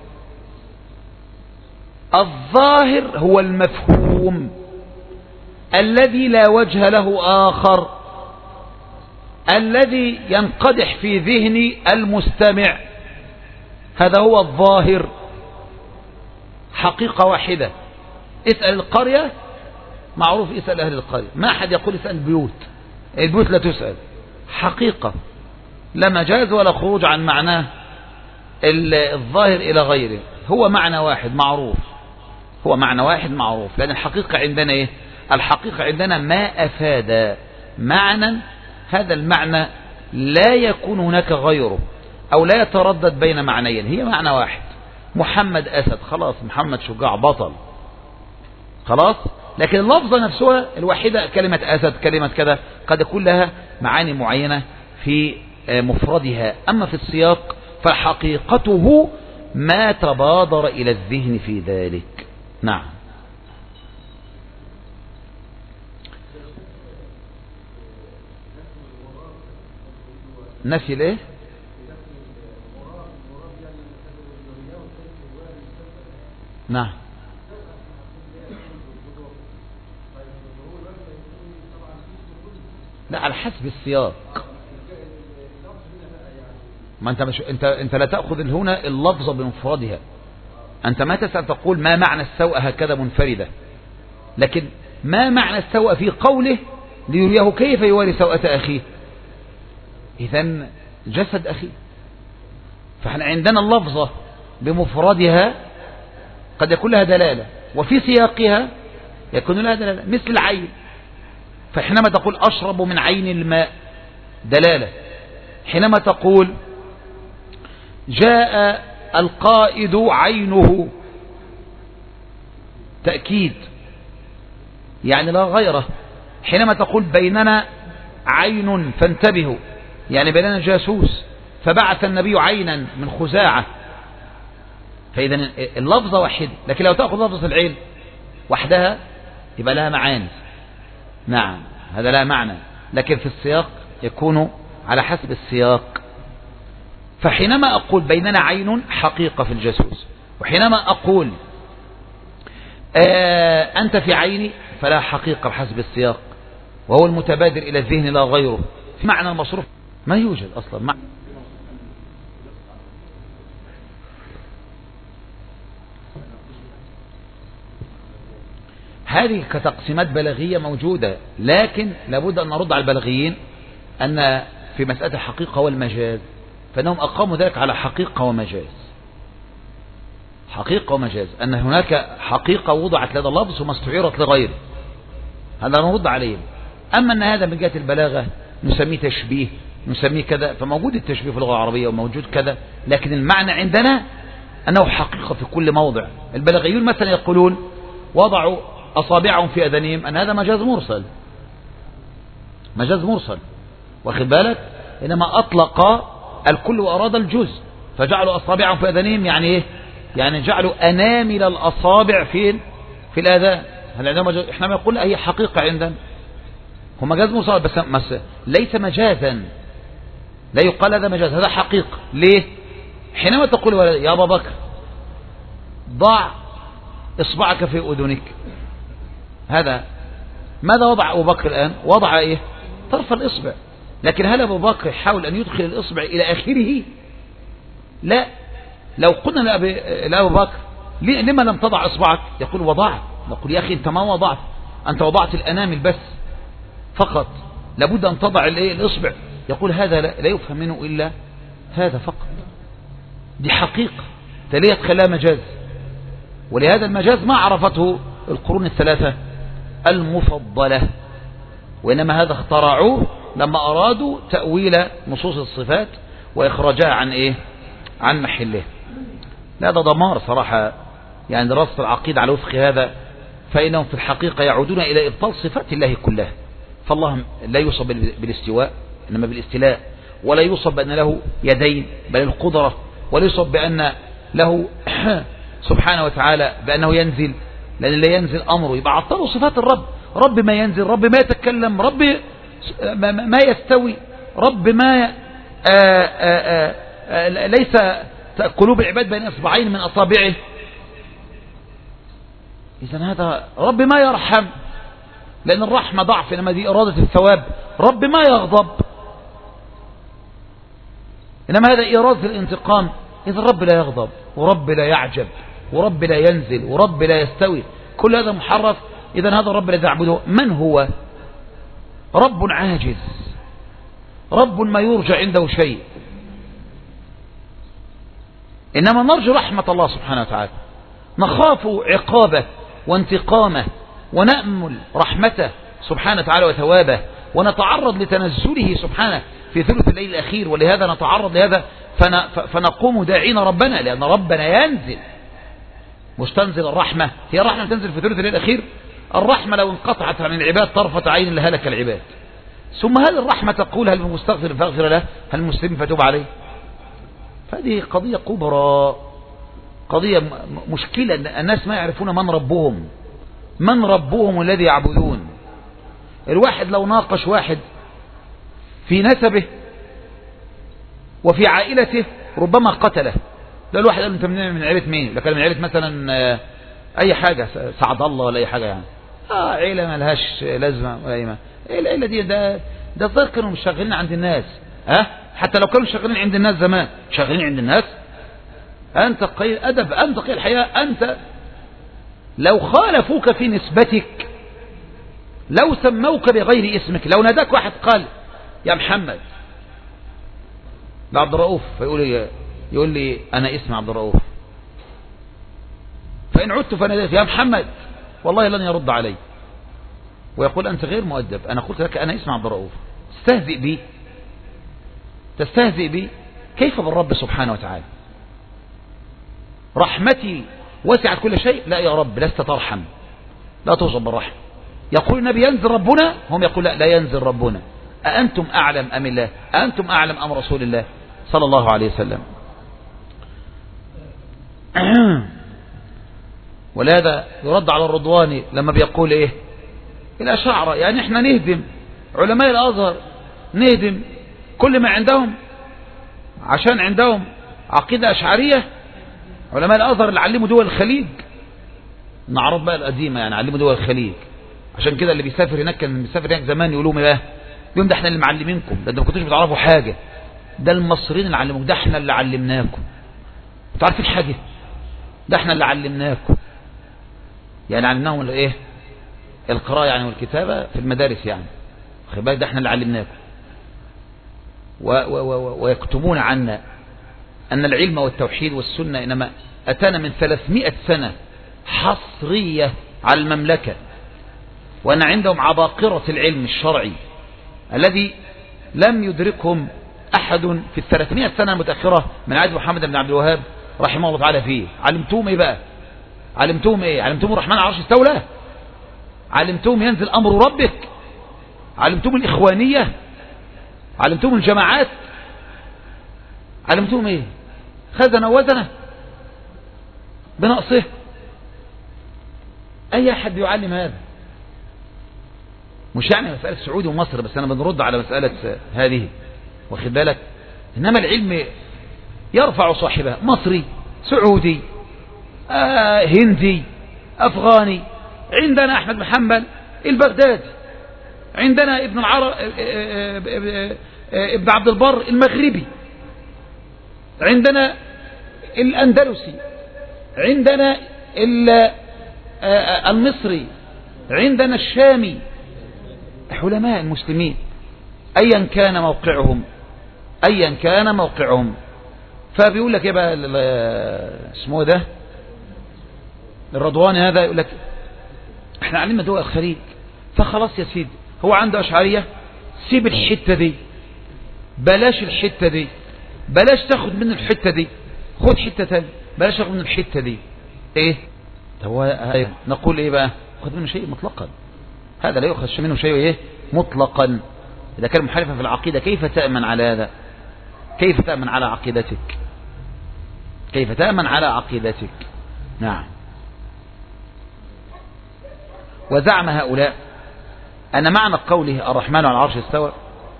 الظاهر هو المفهوم الذي لا وجه له آخر، الذي ينقدح في ذهن المستمع، هذا هو الظاهر. حقيقة واحدة. اسأل القرية معروف، اسأل أهل القرية، ما أحد يقول اسأل البيوت، البيوت لا تسأل. حقيقة لا مجاز ولا خروج عن معناه الظاهر إلى غيره، هو معنى واحد معروف، هو معنى واحد معروف. لأن الحقيقة عندنا إيه؟ الحقيقة عندنا ما أفاد معنى، هذا المعنى لا يكون هناك غيره، أو لا يتردد بين معنيين، هي معنى واحد. محمد أسد، خلاص محمد شجاع بطل، خلاص. لكن اللفظة نفسها الواحدة، كلمة أسد، كلمة كذا، قد يكون لها معاني معينة في مفردها، أما في السياق فحقيقته ما تبادر إلى الذهن في ذلك. نعم. نفي ليه؟ نعم. لا، على حسب السياق. ما انت مش انت لا تأخذ هنا اللفظة بمفردها. انت ما تسأل تقول ما معنى السوء هكذا منفردة، لكن ما معنى السوء في قوله ليريه كيف يواري سوءة أخيه. إذن جسد أخيه، فاحنا عندنا اللفظة بمفردها قد يكون لها دلالة، وفي سياقها يكون لها دلالة، مثل العين. فحينما تقول أشرب من عين الماء دلالة، حينما تقول جاء القائد عينه تأكيد، يعني لا غيره. حينما تقول بيننا عين فانتبهوا، يعني بيننا جاسوس فبعث النبي عينا من خزاعة. فإذا اللفظة واحدة، لكن لو تأخذ لفظة العين وحدها يبقى لها معاني. نعم، هذا لا معنى، لكن في السياق يكون على حسب السياق. فحينما أقول بيننا عين حقيقة في الجاسوس، وحينما أقول أنت في عيني فلا حقيقة بحسب السياق، وهو المتبادر إلى الذهن لا غيره. في معنى المصروف ما يوجد أصلا. هذه كتقسيمات بلاغية موجودة، لكن لابد أن نرد على البلاغيين أن في مسألة الحقيقة والمجاز فإنهم أقاموا ذلك على حقيقة ومجاز. حقيقة ومجاز، أن هناك حقيقة وضعت لدى اللفظ ثم استعيرت لغيره، هذا نرد عليه. أما أن هذا من جهة البلاغة نسميه تشبيه، نسميه كذا، فموجود التشبيه في اللغة العربية وموجود كذا، لكن المعنى عندنا أنه حقيقة في كل موضع. البلاغيون مثلا يقولون وضعوا أصابعهم في أذانهم، أن هذا مجاز مرسل، مجاز مرسل، واخد بالك؟ إنما أطلق الكل وأراد الجزء، فجعلوا أصابعهم في أذانهم يعني إيه؟ يعني جعلوا أنامل الأصابع في الأذان. هل عندنا مجاز؟ إحنا ما نقول هي حقيقة عندنا، هو مجاز مرسل بس ليس مجازا، لا يقال هذا مجاز، هذا حقيقة. ليه؟ حينما تقول يا أبا بكر ضع إصبعك في أذنك، هذا ماذا وضع أبو بكر الآن؟ وضع إيه؟ طرف الإصبع. لكن هل أبو بكر حاول أن يدخل الإصبع إلى آخره؟ لا. لو قلنا لأبو بكر لما لم تضع إصبعك؟ يقول وضعت. نقول يا أخي أنت ما وضعت، أنت وضعت الأنامل بس فقط، لابد أن تضع الإصبع. يقول هذا لا يفهم منه إلا هذا فقط. دي حقيقة تليه تخليها مجاز. ولهذا المجاز ما عرفته القرون الثلاثة المفضلة، وإنما هذا اخترعوه لما أرادوا تأويل نصوص الصفات وإخراجها عن إيه؟ عن محله. لا ده دمار صراحة. يعني دراسة العقيدة على وفق هذا فإنهم في الحقيقة يعودون إلى إبطال صفات الله كلها. فالله لا يوصف بالاستواء إنما بالاستيلاء، ولا يوصف بأن له يدين بل القدرة، ولا يوصف بأن له سبحانه وتعالى بأنه ينزل، لأن لا ينزل أمره، يبقى عطلوا صفات الرب. رب ما ينزل، رب ما يتكلم، رب ما يستوي، رب ما ليس قلوب العباد بين إصبعين من أصابعه. إذن هذا رب ما يرحم، لأن الرحمة ضعف، إنما دي إرادة الثواب. رب ما يغضب، إنما هذا إرادة الانتقام. إذن رب لا يغضب، ورب لا يعجب، ورب لا ينزل، ورب لا يستوي، كل هذا محرف. إذن هذا الرب الذي نعبده من هو؟ رب عاجز، رب ما يرجى عنده شيء. إنما نرجو رحمة الله سبحانه وتعالى، نخاف عقابه وانتقامه، ونأمل رحمته سبحانه وتعالى وثوابه، ونتعرض لتنزله سبحانه في ثلث الليل الأخير. ولهذا نتعرض لهذا فنقوم داعين ربنا، لأن ربنا ينزل. مش تنزل الرحمة، هي الرحمة تنزل في ثلث الليل الأخير. الرحمة لو انقطعت عن العباد طرفة عين لهلك العباد. ثم هل الرحمة تقول هل المستغفر فاغفر له، هل المسلم فتوب عليه؟ فهذه قضية كبرى، قضية مشكلة. الناس ما يعرفون من ربهم الذي يعبدون. الواحد لو ناقش واحد في نسبه وفي عائلته ربما قتله. ده الواحد قال له انت من عائلة مين؟ لكن من عائلة مثلا اي حاجة سعد الله ولا اي حاجة يعني عائلة ما لهاش لازمة ولا اي ما. العائلة دي ده الظاهر كانوا مش شغالين عند الناس. حتى لو كانوا شغالين عند الناس زمان، شغالين عند الناس. أنت قليل أدب، أنت قليل الحياة. أنت لو خالفوك في نسبتك، لو سموك بغير اسمك، لو ناداك واحد قال يا محمد عبد الرؤوف، يقول لي أنا اسمي عبد الرؤوف، فإن عدت فناديت يا محمد والله لن يرد علي ويقول أنت غير مؤدب. أنا قلت لك أنا اسمي عبد الرؤوف، تستهزئ بي كيف بالرب سبحانه وتعالى؟ رحمتي وسعت كل شيء. لا يا رب لست ترحم، لا توصف بالرحمة. يقول النبي ينزل ربنا، هم يقول لا ينزل ربنا. أأنتم أعلم أم الله؟ أأنتم أعلم أم رسول الله صلى الله عليه وسلم؟ ولهذا يرد على الرضواني لما بيقول ايه الأشاعرة، يعني احنا نهدم علماء الأزهر، نهدم كل ما عندهم عشان عندهم عقيدة أشعرية. علماء الأزهر اللي علموا دول الخليج، نعرض بقى القديمة، يعني علموا دول الخليج. عشان كده اللي بيسافر هناك، كان بيسافر هناك زمان يقولوا ايه؟ يقولوا ده احنا اللي معلمينكم، ده انتوا ما كنتوش بتعرفوا حاجة، ده المصريين اللي علموكم، ده احنا اللي علمناكم. انتوا عارفين حاجة؟ ده احنا اللي علمناكم. يعني علمناهم الايه؟ القراءة يعني والكتابة في المدارس يعني. خلي بالك ده احنا اللي علمناكم. ويكتمون عنا أن العلم والتوحيد والسنة إنما أتانا من 300 سنة حصرية على المملكة، وأن عندهم عباقرة العلم الشرعي الذي لم يدركهم أحد في 300 سنة المتأخرة من عهد محمد بن عبد الوهاب رحمه الله تعالى فيه. علمتهم إيه بقى؟ علمتهم إيه؟ علمتهم الرحمن على العرش استولى؟ علمتهم ينزل أمر ربك؟ علمتهم الإخوانية؟ علمتهم الجماعات؟ علمتهم ايه؟ خزنة وزنة بنقصه. اي احد يعلم هذا؟ مش يعني مسألة سعودي ومصر بس، انا بنرد على مسألة هذه، واخد بالك؟ إنما العلم يرفع صاحبه، مصري، سعودي، هندي، أفغاني. عندنا أحمد محمد البغدادي، عندنا ابن عبد البر المغربي، عندنا الأندلسي، عندنا المصري، عندنا الشامي. علماء المسلمين أيا كان موقعهم. فبيقول لك ايه بقى اسمه ده الرضواني هذا، يقول لك احنا علمنا دول الخليج، فخلاص يا سيدي هو عنده أشعرية، سيب الحتة دي، بلاش الحتة دي، بلاش تاخد من الحتة دي، خد حتة تانية، بلاش تاخد من الحتة دي. ايه هو نقول ايه بقى؟ خد منه شيء مطلقا، هذا لا يؤخذ منه شيء ايه مطلقا. إذا كان محالفا في العقيدة كيف تأمن على هذا؟ كيف تأمن على عقيدتك؟ كيف تأمن على عقيدتك؟ نعم. وزعم هؤلاء أن معنى قوله الرحمن على العرش استوى،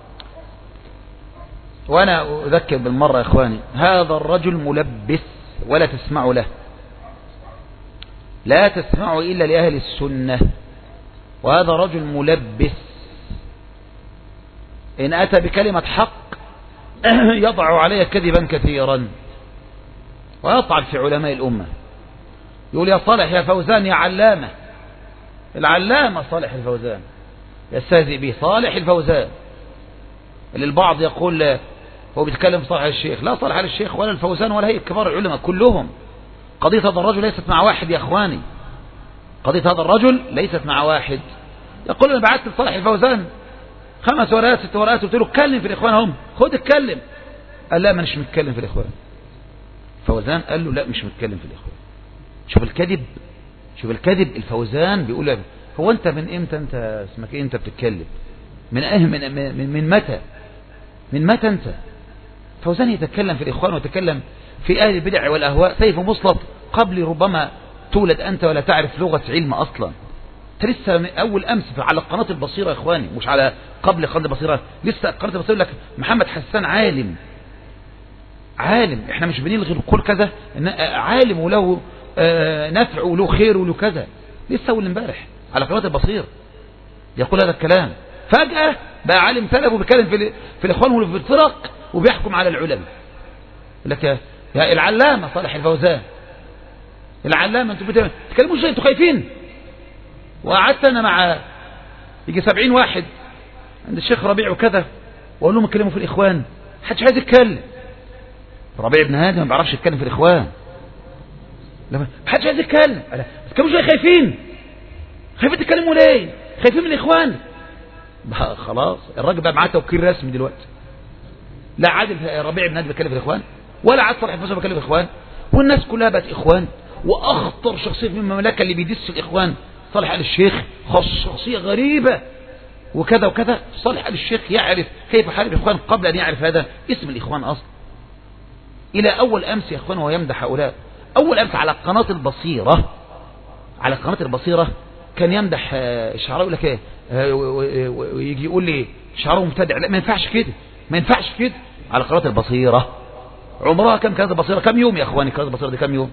وأنا أذكر بالمرة يا إخواني، هذا الرجل ملبس ولا تسمع له، لا تسمع إلا لأهل السنة، وهذا رجل ملبس. إن أتى بكلمة حق يضع عليها كذبا كثيرا ويطعن في علماء الأمة، يقول يا صالح يا فوزان يا علامة، العلامة صالح الفوزان، يستهزئ به صالح الفوزان، اللي البعض يقول هو بيتكلم صالح الشيخ، لا صالح الشيخ ولا الفوزان ولا هي كبار العلماء كلهم. قضية هذا الرجل ليست مع واحد يا أخواني، قضية هذا الرجل ليست مع واحد. يقول أنا بعثت لصالح الفوزان 5 ورقات 6 ورقات، قلت له اتكلم في الإخوان هم، خد اتكلم. قال لا مش متكلم في الإخوان. فوزان قال له لا مش متكلم في الإخوان. شوف الكذب، شوف الكذب. الفوزان بيقول له هو أنت من إمتى، أنت اسمك إيه، أنت بتتكلم من متى، من متى أنت؟ فوزان يتكلم في الإخوان ويتكلم في أهل البدع والأهواء سيف مسلط قبل ربما تولد أنت ولا تعرف لغة علم أصلا. أنت لسه أول أمس على قناة البصيرة يا إخواني، مش على قبل قناة البصيرة، لسه قناة البصيرة لك محمد حسان عالم، احنا مش بنلغي القول كذا، عالم وله نفع وله خير وله كذا، لسه أول امبارح على قناة البصيرة يقول هذا الكلام. فجأة بقى عالم سلف وبيتكلم في الإخوان وفي الفرق وبيحكم على العلماء. لك يا العلامة صالح الفوزان، العلامة انتوا بتتكلموش انتوا خايفين. وقعدت انا مع يجي 70 واحد عند الشيخ ربيع وكذا، واقول لهم اتكلموا في الإخوان، محدش عايز يتكلم. ربيع بن هادي ما بيعرفش يتكلم في الإخوان، لما محدش عايز يتكلم، ما تتكلموش ليه، خايفين تتكلموا ليه؟ خايفين من الإخوان. خلاص الراجل بقى معاه توكيل رسمي دلوقتي، لا عاد ربيع بن هادي بيتكلم في الإخوان ولا عاد صالح الفوزان بيتكلم في الإخوان، والناس كلها بقت إخوان. وأخطر شخصية في المملكة اللي بيدس الإخوان صالح آل الشيخ، شخصية غريبة وكذا وكذا. صالح آل الشيخ يعرف كيف حارب الإخوان قبل أن يعرف هذا اسم الإخوان أصلا. إلى أول أمس يا إخوان وهو يمدح هؤلاء، أول أمس على قناة البصيرة، على قناة البصيرة كان يمدح الشعراوي، يقول لك ايه، ويجي يقول لي شعراوي مبتدع، لا ما ينفعش كده، ما ينفعش كده على قناة البصيرة. عمرها كم قناة البصيرة؟ كم يوم يا اخواني قناة البصيرة دي؟ كم يوم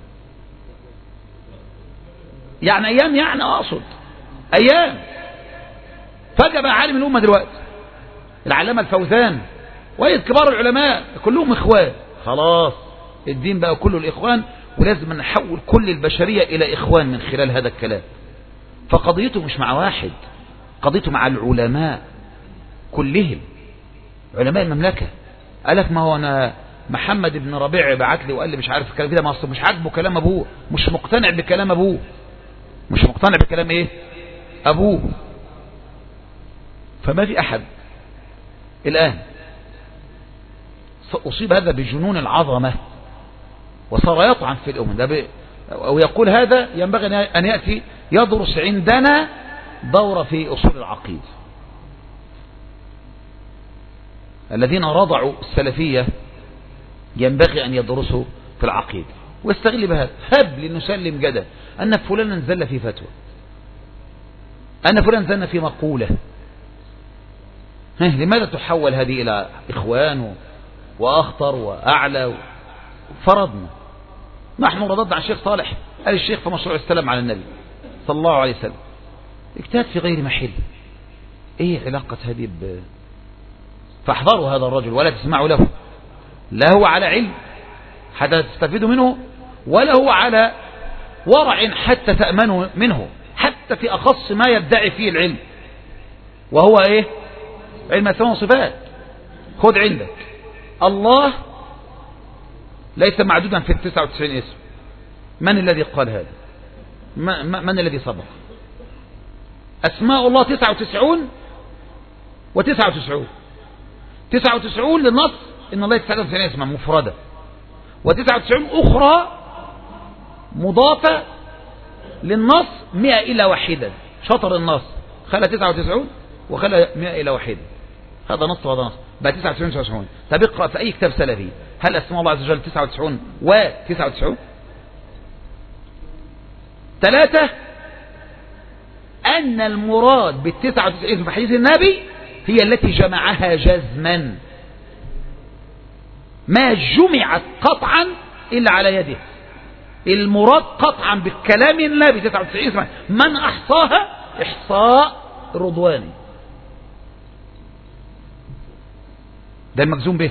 يعني؟ ايام يعني، اقصد ايام. فجأة بقى عالم الامة دلوقتي العلامة الفوزان وإذ كبار العلماء كلهم اخوان. خلاص الدين بقى كله الاخوان، ولازم نحول كل البشرية الى اخوان من خلال هذا الكلام. فقضيته مش مع واحد، قضيته مع العلماء كلهم، علماء المملكة. قالك ما هو انا محمد بن ربيع بعت لي وقال لي مش عارف الكلام كده، ما اصل مش عاجبه كلام ابوه، مش مقتنع بكلام ابوه، مش مقتنع بكلام ايه ابوه. فما في احد الان اصيب هذا بجنون العظمة وصار يطعن في الأمة ده أو يقول هذا ينبغي أن يأتي يدرس عندنا دورة في أصول العقيدة. الذين رضعوا السلفية ينبغي أن يدرسوا في العقيدة، واستغل بهذا هب لنسلم جدا أن فلان نزل في فتوى، أن فلان نزل في مقولة، لماذا تحول هذه إلى إخوان وأخطر وأعلى. فرضنا نحن رددنا على الشيخ صالح قال الشيخ في مشروع السلام على النبي صلى الله عليه وسلم اجتهد في غير محل. ايه علاقة هذه فاحذروا هذا الرجل ولا تسمعوا له، لا هو على علم حتى تستفيدوا منه، ولا هو على ورع حتى تأمنوا منه، حتى في أخص ما يدعي فيه العلم، وهو ايه؟ علم الأسماء والصفات. خذ عندك الله ليس معدودا في 99 اسم. من الذي قال هذا؟ من الذي سبق؟ أسماء الله 99 و99. 99 للنص إن الله 99 اسما مفردة، و99 أخرى مضافة للنص 100 إلى واحدة. شطر النص خلى 99 وخلى 100 إلى واحدة. هذا نص وهذا نص بقى 99 99. طب اقرأ في أي كتاب سلفي هل أسماء الله عز وجل 99 و99؟ 3 أن المراد بال99 في حديث النبي هي التي جمعها جزما، ما جمعت قطعا إلا على يده. المراد قطعا بالكلام النبي 99 اسما، من أحصاها إحصاء رضواني، ده المجزوم به.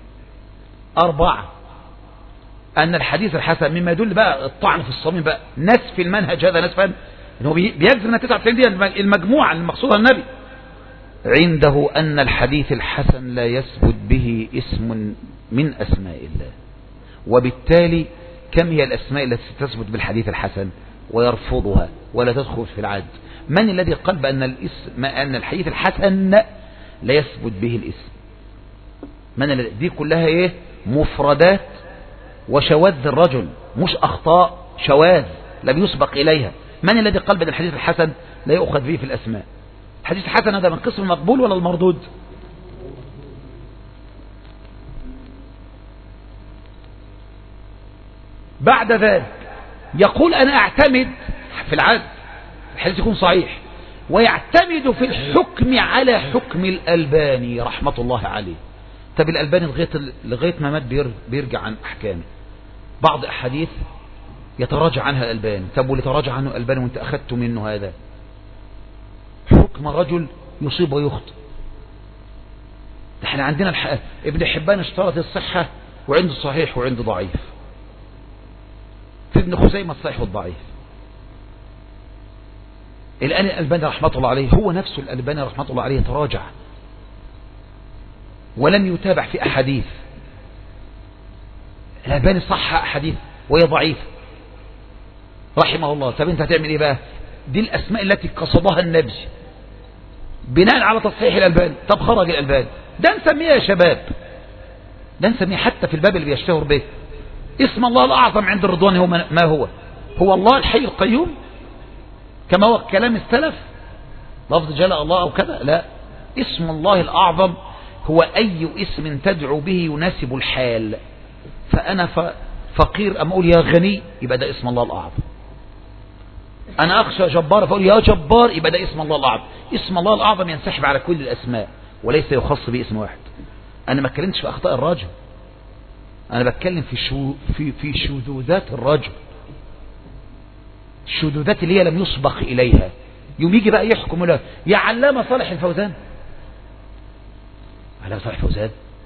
4 أن الحديث الحسن مما يدل بقى الطعن في الصميم بقى، نسف المنهج هذا نسفا، إنه بيجزم أن 99 دي المجموعة المقصودة النبي عنده أن الحديث الحسن لا يثبت به اسم من أسماء الله، وبالتالي كم هي الأسماء التي تثبت بالحديث الحسن ويرفضها ولا تدخل في العد؟ من الذي قال بأن الحديث الحسن لا يثبت به الاسم؟ من الذي؟ دي كلها ايه؟ مفردات وشواذ الرجل، مش أخطاء، شواذ لم يسبق إليها. من الذي قال بأن الحديث الحسن لا يؤخذ به في الأسماء؟ الحديث الحسن هذا من قسم المقبول ولا المردود؟ بعد ذلك يقول أنا أعتمد في العد الحديث يكون صحيح، ويعتمد في الحكم على حكم الألباني رحمة الله عليه. طب الألباني لغاية ما مات بيرجع عن أحكامه. بعض أحاديث يتراجع عنها الألباني. طب واللي تراجع عنه الألباني وانت أخذت منه هذا حكم رجل يصيب ويخطئ. احنا عندنا ابن حبان اشترط الصحة وعنده صحيح وعنده ضعيف، في ابن خزيمة الصحيح والضعيف. الآن الألباني رحمة الله عليه هو نفسه الألباني رحمة الله عليه تراجع ولم يتابع في أحاديث. الألباني صح أحاديث وهي ضعيف رحمه الله. طب انت هتعمل ايه بقى؟ دي الأسماء التي قصدها النبي بناء على تصحيح الألباني. طب خرج الألباني، ده نسميه يا شباب، ده نسميه حتى في الباب اللي بيشتهر به اسم الله الأعظم عند الرضوان هو ما هو الله الحي القيوم كما هو كلام السلف، لفظ جلاء الله أو كذا. لا، اسم الله الأعظم هو أي اسم تدعو به يناسب الحال. فأنا فقير أما أقول يا غني يبقى ده اسم الله الأعظم. أنا أخشى جبار فأقول يا جبار يبقى ده اسم الله الأعظم. اسم الله الأعظم ينسحب على كل الأسماء وليس يخص باسم واحد. أنا ما اتكلمتش في أخطاء الرجل، أنا بتكلم في شذوذات الرجل، الشذوذات اللي هي لم يسبق إليها. يوم يجي بقى يحكم له يا علامة صالح الفوزان، علامة صالح الفوزان،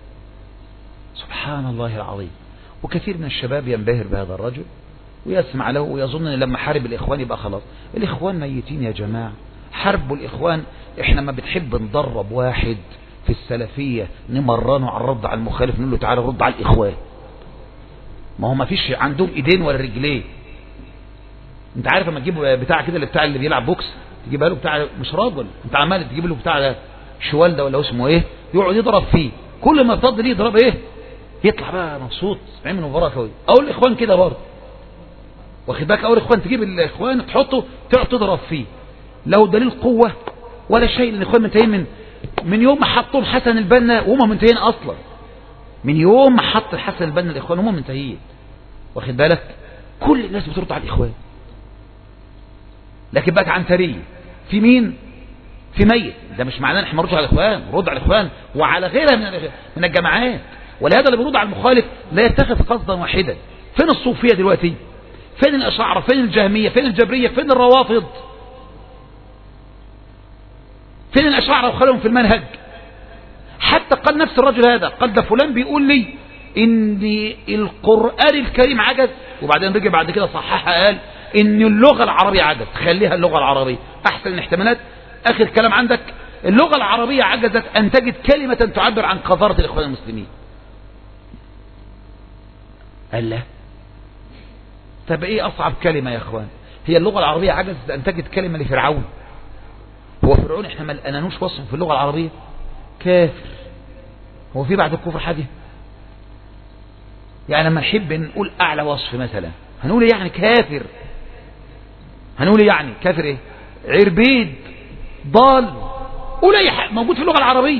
سبحان الله العظيم. وكثير من الشباب ينبهر بهذا الرجل ويسمع له ويظن ان لما حارب الإخوان يبقى خلاص. الإخوان ميتين يا جماعة، حربوا الإخوان. احنا ما بنحب ندرب واحد في السلفية نمرنه على الرد على المخالف نقول له تعالى رد على الإخوان. ما هو ما فيش عندهم ايدين ولا رجلين. انت عارف لما تجيب بتاع كده اللي بيلعب بوكس تجيبها له بتاع مش راجل، انت عمال تجيب له بتاع شوال ده ولا اسمه ايه، يقعد يضرب فيه، كل ما يفضل ليه يضرب ايه يطلع بقى مبسوط عامل مباراه قوي. او الاخوان كده برضه واخد بالك، او الاخوان تجيب الاخوان تحطه تقعد تضرب فيه، له دليل قوه ولا شيء. لان الاخوان منتهين من يوم ما حطهم حسن البنا وهم منتهين اصلا. من يوم ما حط حسن البنا الاخوان هم منتهين، واخد بالك. كل الناس بترد على الاخوان، لكن بقت عنتريه في مين؟ في ميت. ده مش معناه ان احنا نرد على الاخوان، رد على الاخوان وعلى غيرها من الجماعات. ولهذا اللي بيرد على المخالف لا يتخذ قصدا واحدا. فين الصوفية دلوقتي؟ فين الأشاعرة؟ فين الجهمية؟ فين الجبرية؟ فين الروافض؟ فين الأشاعرة وخلهم في المنهج؟ حتى قال نفس الرجل هذا، قال ده فلان بيقول لي ان القرآن الكريم عجز، وبعدين رجع بعد كده صححها قال ان اللغة العربية عجز. خليها اللغة العربية احسن الاحتمالات. اخر كلام عندك، اللغة العربية عجزت ان تجد كلمة تعبر عن قذارة الاخوان المسلمين. قال لا، طب ايه اصعب كلمة يا اخوان؟ هي اللغة العربية عجزت ان تجد كلمة لفرعون. هو فرعون احنا ما لقيناش وصف في اللغة العربية؟ كافر. هو في بعد الكفر حاجة؟ يعني لما نحب نقول اعلى وصف مثلا هنقول ايه يعني؟ كافر. هنقول ايه يعني؟ كافر ايه؟ عربيد، ضال، قول اي حاجة موجود في اللغة العربية.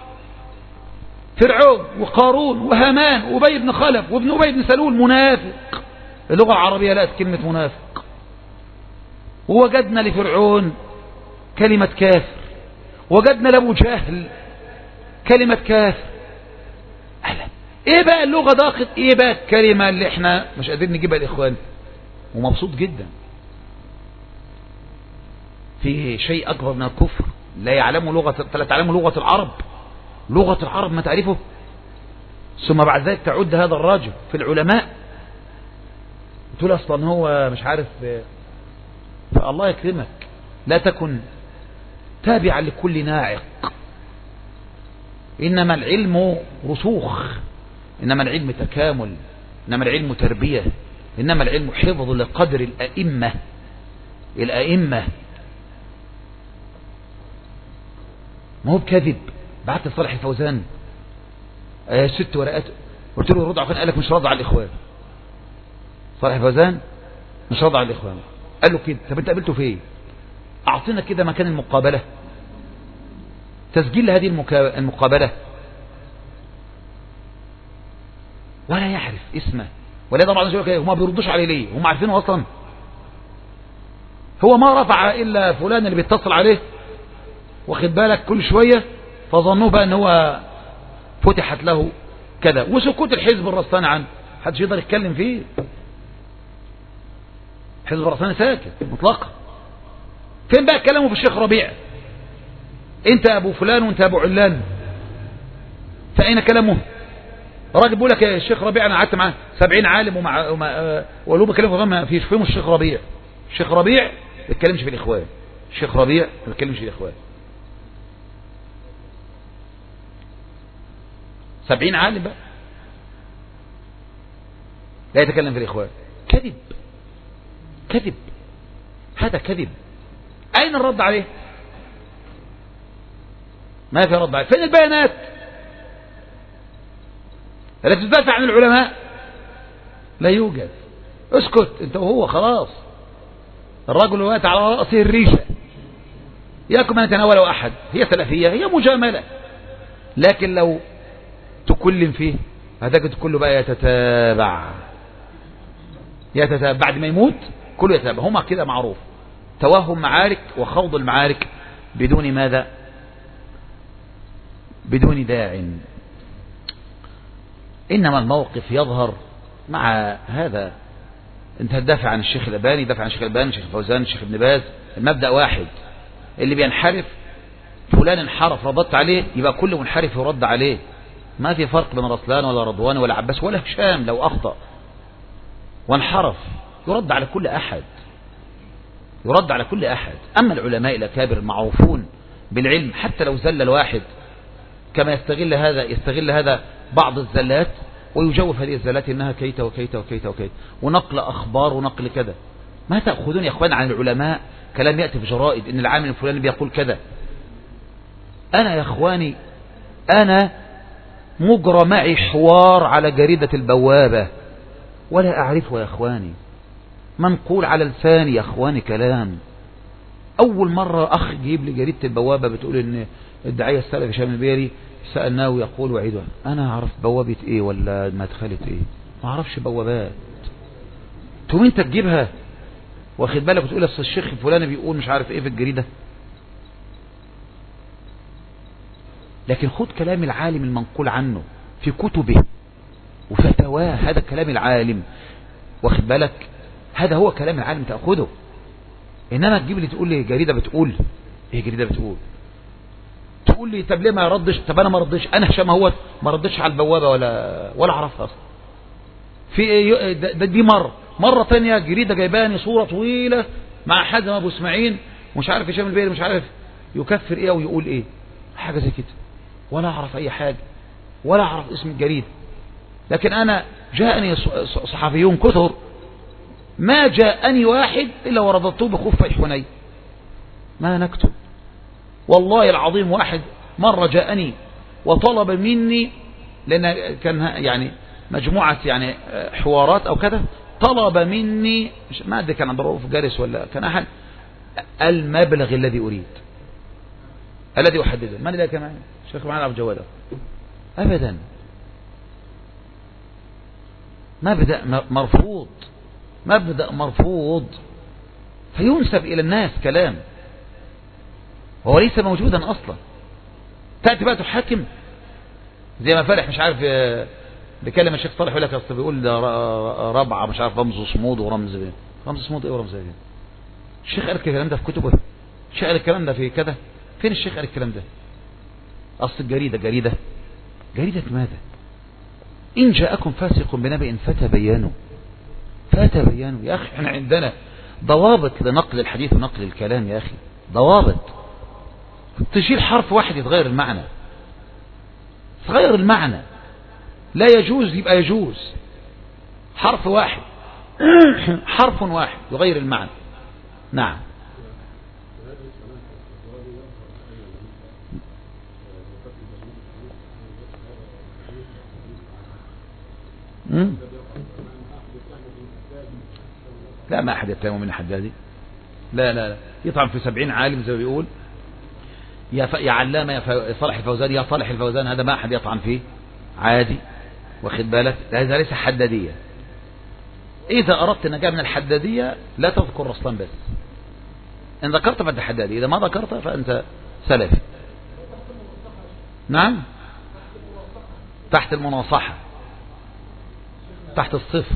فرعون وقارون وهامان وأبي بن خلف وابن أبي بن سلول منافق. اللغة العربية لقت كلمة منافق. ووجدنا لفرعون كلمة كافر، وجدنا لأبو جهل كلمة كافر. أهلا، ايه بقى اللغة ضاقت؟ ايه بقى الكلمة اللي احنا مش قادرين نجيبها لإخوان؟ ومبسوط جدا. في شيء أكبر من الكفر لا تعلموا لغة العرب. لغة العرب ما تعرفه، ثم بعد ذلك تعد هذا الراجل في العلماء تقول أصلا هو مش عارف. فالله يكرمك، لا تكن تابعا لكل ناعق. إنما العلم رسوخ، إنما العلم تكامل، إنما العلم تربية، إنما العلم حفظ لقدر الأئمة. الأئمة ما هو بكذب. بعت لصالح الفوزان 6 ورقات، قلت له رد عقان، قال لك مش راضي على الإخوان. صالح الفوزان مش راضي على الإخوان. قال له كده، طب انت قابلته فين؟ أعطينا كده مكان المقابلة، تسجيل لهذه المقابلة. ولا يعرف اسمه، ولا طبعا هم ما بيردوش عليه ليه؟ هم عارفينه اصلا. هو ما رفع الا فلان اللي بيتصل عليه، واخد بالك، كل شويه، فظنوه بقى ان هو فتحت له كذا. وسكوت الحزب الرصاني عنه محدش يقدر يتكلم فيه. حزب الرصاني ساكت مطلقا. فين بقى كلامه في الشيخ ربيع؟ انت ابو فلان وانت ابو علان، فاين كلامه؟ راجل بيقول لك يا الشيخ ربيع انا قعدت معاه 70 عالم ولو بكلمه ما فيش فيهم الشيخ ربيع. الشيخ ربيع ما بيتكلمش في الاخوان. الشيخ ربيع ما بيتكلمش في الاخوان. 70 عالم بقى لا يتكلم في الاخوان. كذب، كذب، هذا كذب. اين الرد عليه؟ ما في رد عليه. فين البيانات التي تدافع عن العلماء؟ لا يوجد. اسكت انت وهو، خلاص. الرجل وقت على رأسه الريشة، ياكم ان يتناوله احد. هي سلفية، هي مجاملة. لكن لو تكلم فيه هتجد كله بقى يتتابع بعد ما يموت كله يتتابع. هما كده معروف، توهم معارك وخوض المعارك بدون ماذا؟ بدون داع. إنما الموقف يظهر مع هذا. انت هتدافع عن الشيخ الألباني، دافع عن الشيخ الألباني، الشيخ الفوزان، الشيخ ابن باز. المبدأ واحد. اللي بينحرف فلان انحرف ردت عليه، يبقى كل منحرف يرد عليه. ما في فرق بين رسلان ولا رضوان ولا عباس ولا هشام. لو أخطأ وانحرف يرد على كل أحد، يرد على كل أحد. أما العلماء الأكابر المعروفون بالعلم، حتى لو زل الواحد كما يستغل هذا بعض الزلات ويجوف هذه الزلات إنها كيت وكيت وكيت وكيت، ونقل أخبار ونقل كذا. ما تأخذون يا أخوان عن العلماء كلام يأتي في جرائد إن العامل الفلاني بيقول كذا. أنا يا أخواني أنا مجرى معي حوار على جريدة البوابة ولا أعرفه يا أخواني، منقول على لساني يا أخواني كلام. أول مرة أخ جيب لي جريدة البوابة بتقول إن الداعية السلفي هشام البيري سألناه يقول وعيده. أنا أعرف بوابة إيه ولا مدخلة إيه؟ ما أعرفش بوابات. تقوم أنت تجيبها واخد بالك وتقول أصل الشيخ الفلاني بيقول مش عارف إيه في الجريدة. لكن خد كلام العالم المنقول عنه في كتبه وفتواه، هذا كلام العالم، واخد بالك؟ هذا هو كلام العالم تأخذه. إنما تجيب لي تقول لي جريدة بتقول إيه؟ جريدة بتقول تقول لي طب ليه ما ردش؟ طب أنا ما ردش، أنا هشام اهوت ما ردش على البوابة ولا أعرفها أصلا. في إيه دي مرة تانية جريدة جايباني صورة طويلة مع حازم أبو إسماعيل مش عارف هشام البيري مش عارف يكفر إيه ويقول إيه، حاجة زي كده، ولا أعرف أي حاجة ولا أعرف اسم الجريدة. لكن أنا جاءني صحفيون كثر، ما جاءني واحد إلا ورددته بخفي حنين، ما نكتب. والله العظيم واحد مرة جاءني وطلب مني، لأن كان يعني مجموعة يعني حوارات أو كذا، طلب مني ما أدري كان عبد الرؤوف جارس ولا كان أحد، المبلغ الذي أريد الذي أحدده. من ذلك معي؟ الشيخ محمد عبد الجواد. أبدا، مبدأ مرفوض، مبدأ مرفوض، فينسب إلى الناس كلام وهو ليس موجودا أصلا. تأتي بقى تحكم زي ما فالح مش عارف بيكلم الشيخ صالح يقول لك اصل بيقول ده ربعه مش عارف رمز صمود ورمز ايه، رمز صمود ايه ورمز ايه. الشيخ قال الكلام ده في كتبه؟ الشيخ قال الكلام ده في كذا؟ فين الشيخ قال الكلام ده؟ اصل الجريده ماذا؟ ان جاءكم فاسق بنبأ فتبينوا يا اخي، احنا عندنا ضوابط لنقل الحديث ونقل الكلام يا اخي، ضوابط. تشيل حرف واحد يتغير المعنى، تغير المعنى، لا يجوز يبقى يجوز، حرف واحد حرف واحد يغير المعنى. نعم. لا، ما أحد يتهم من الحدادي، لا يطعن في 70 عالم زي ما بيقول، يا علامة يا صالح الفوزان يا صالح الفوزان، هذا ما أحد يطعن فيه عادي، واخد بالك؟ هذا ليس حدادية. إذا أردت النجاة من الحدادية لا تذكر رسلان بس، إن ذكرت فأنت حدادي، إذا ما ذكرت فأنت سلفي. نعم، تحت المناصحة، تحت الصفر.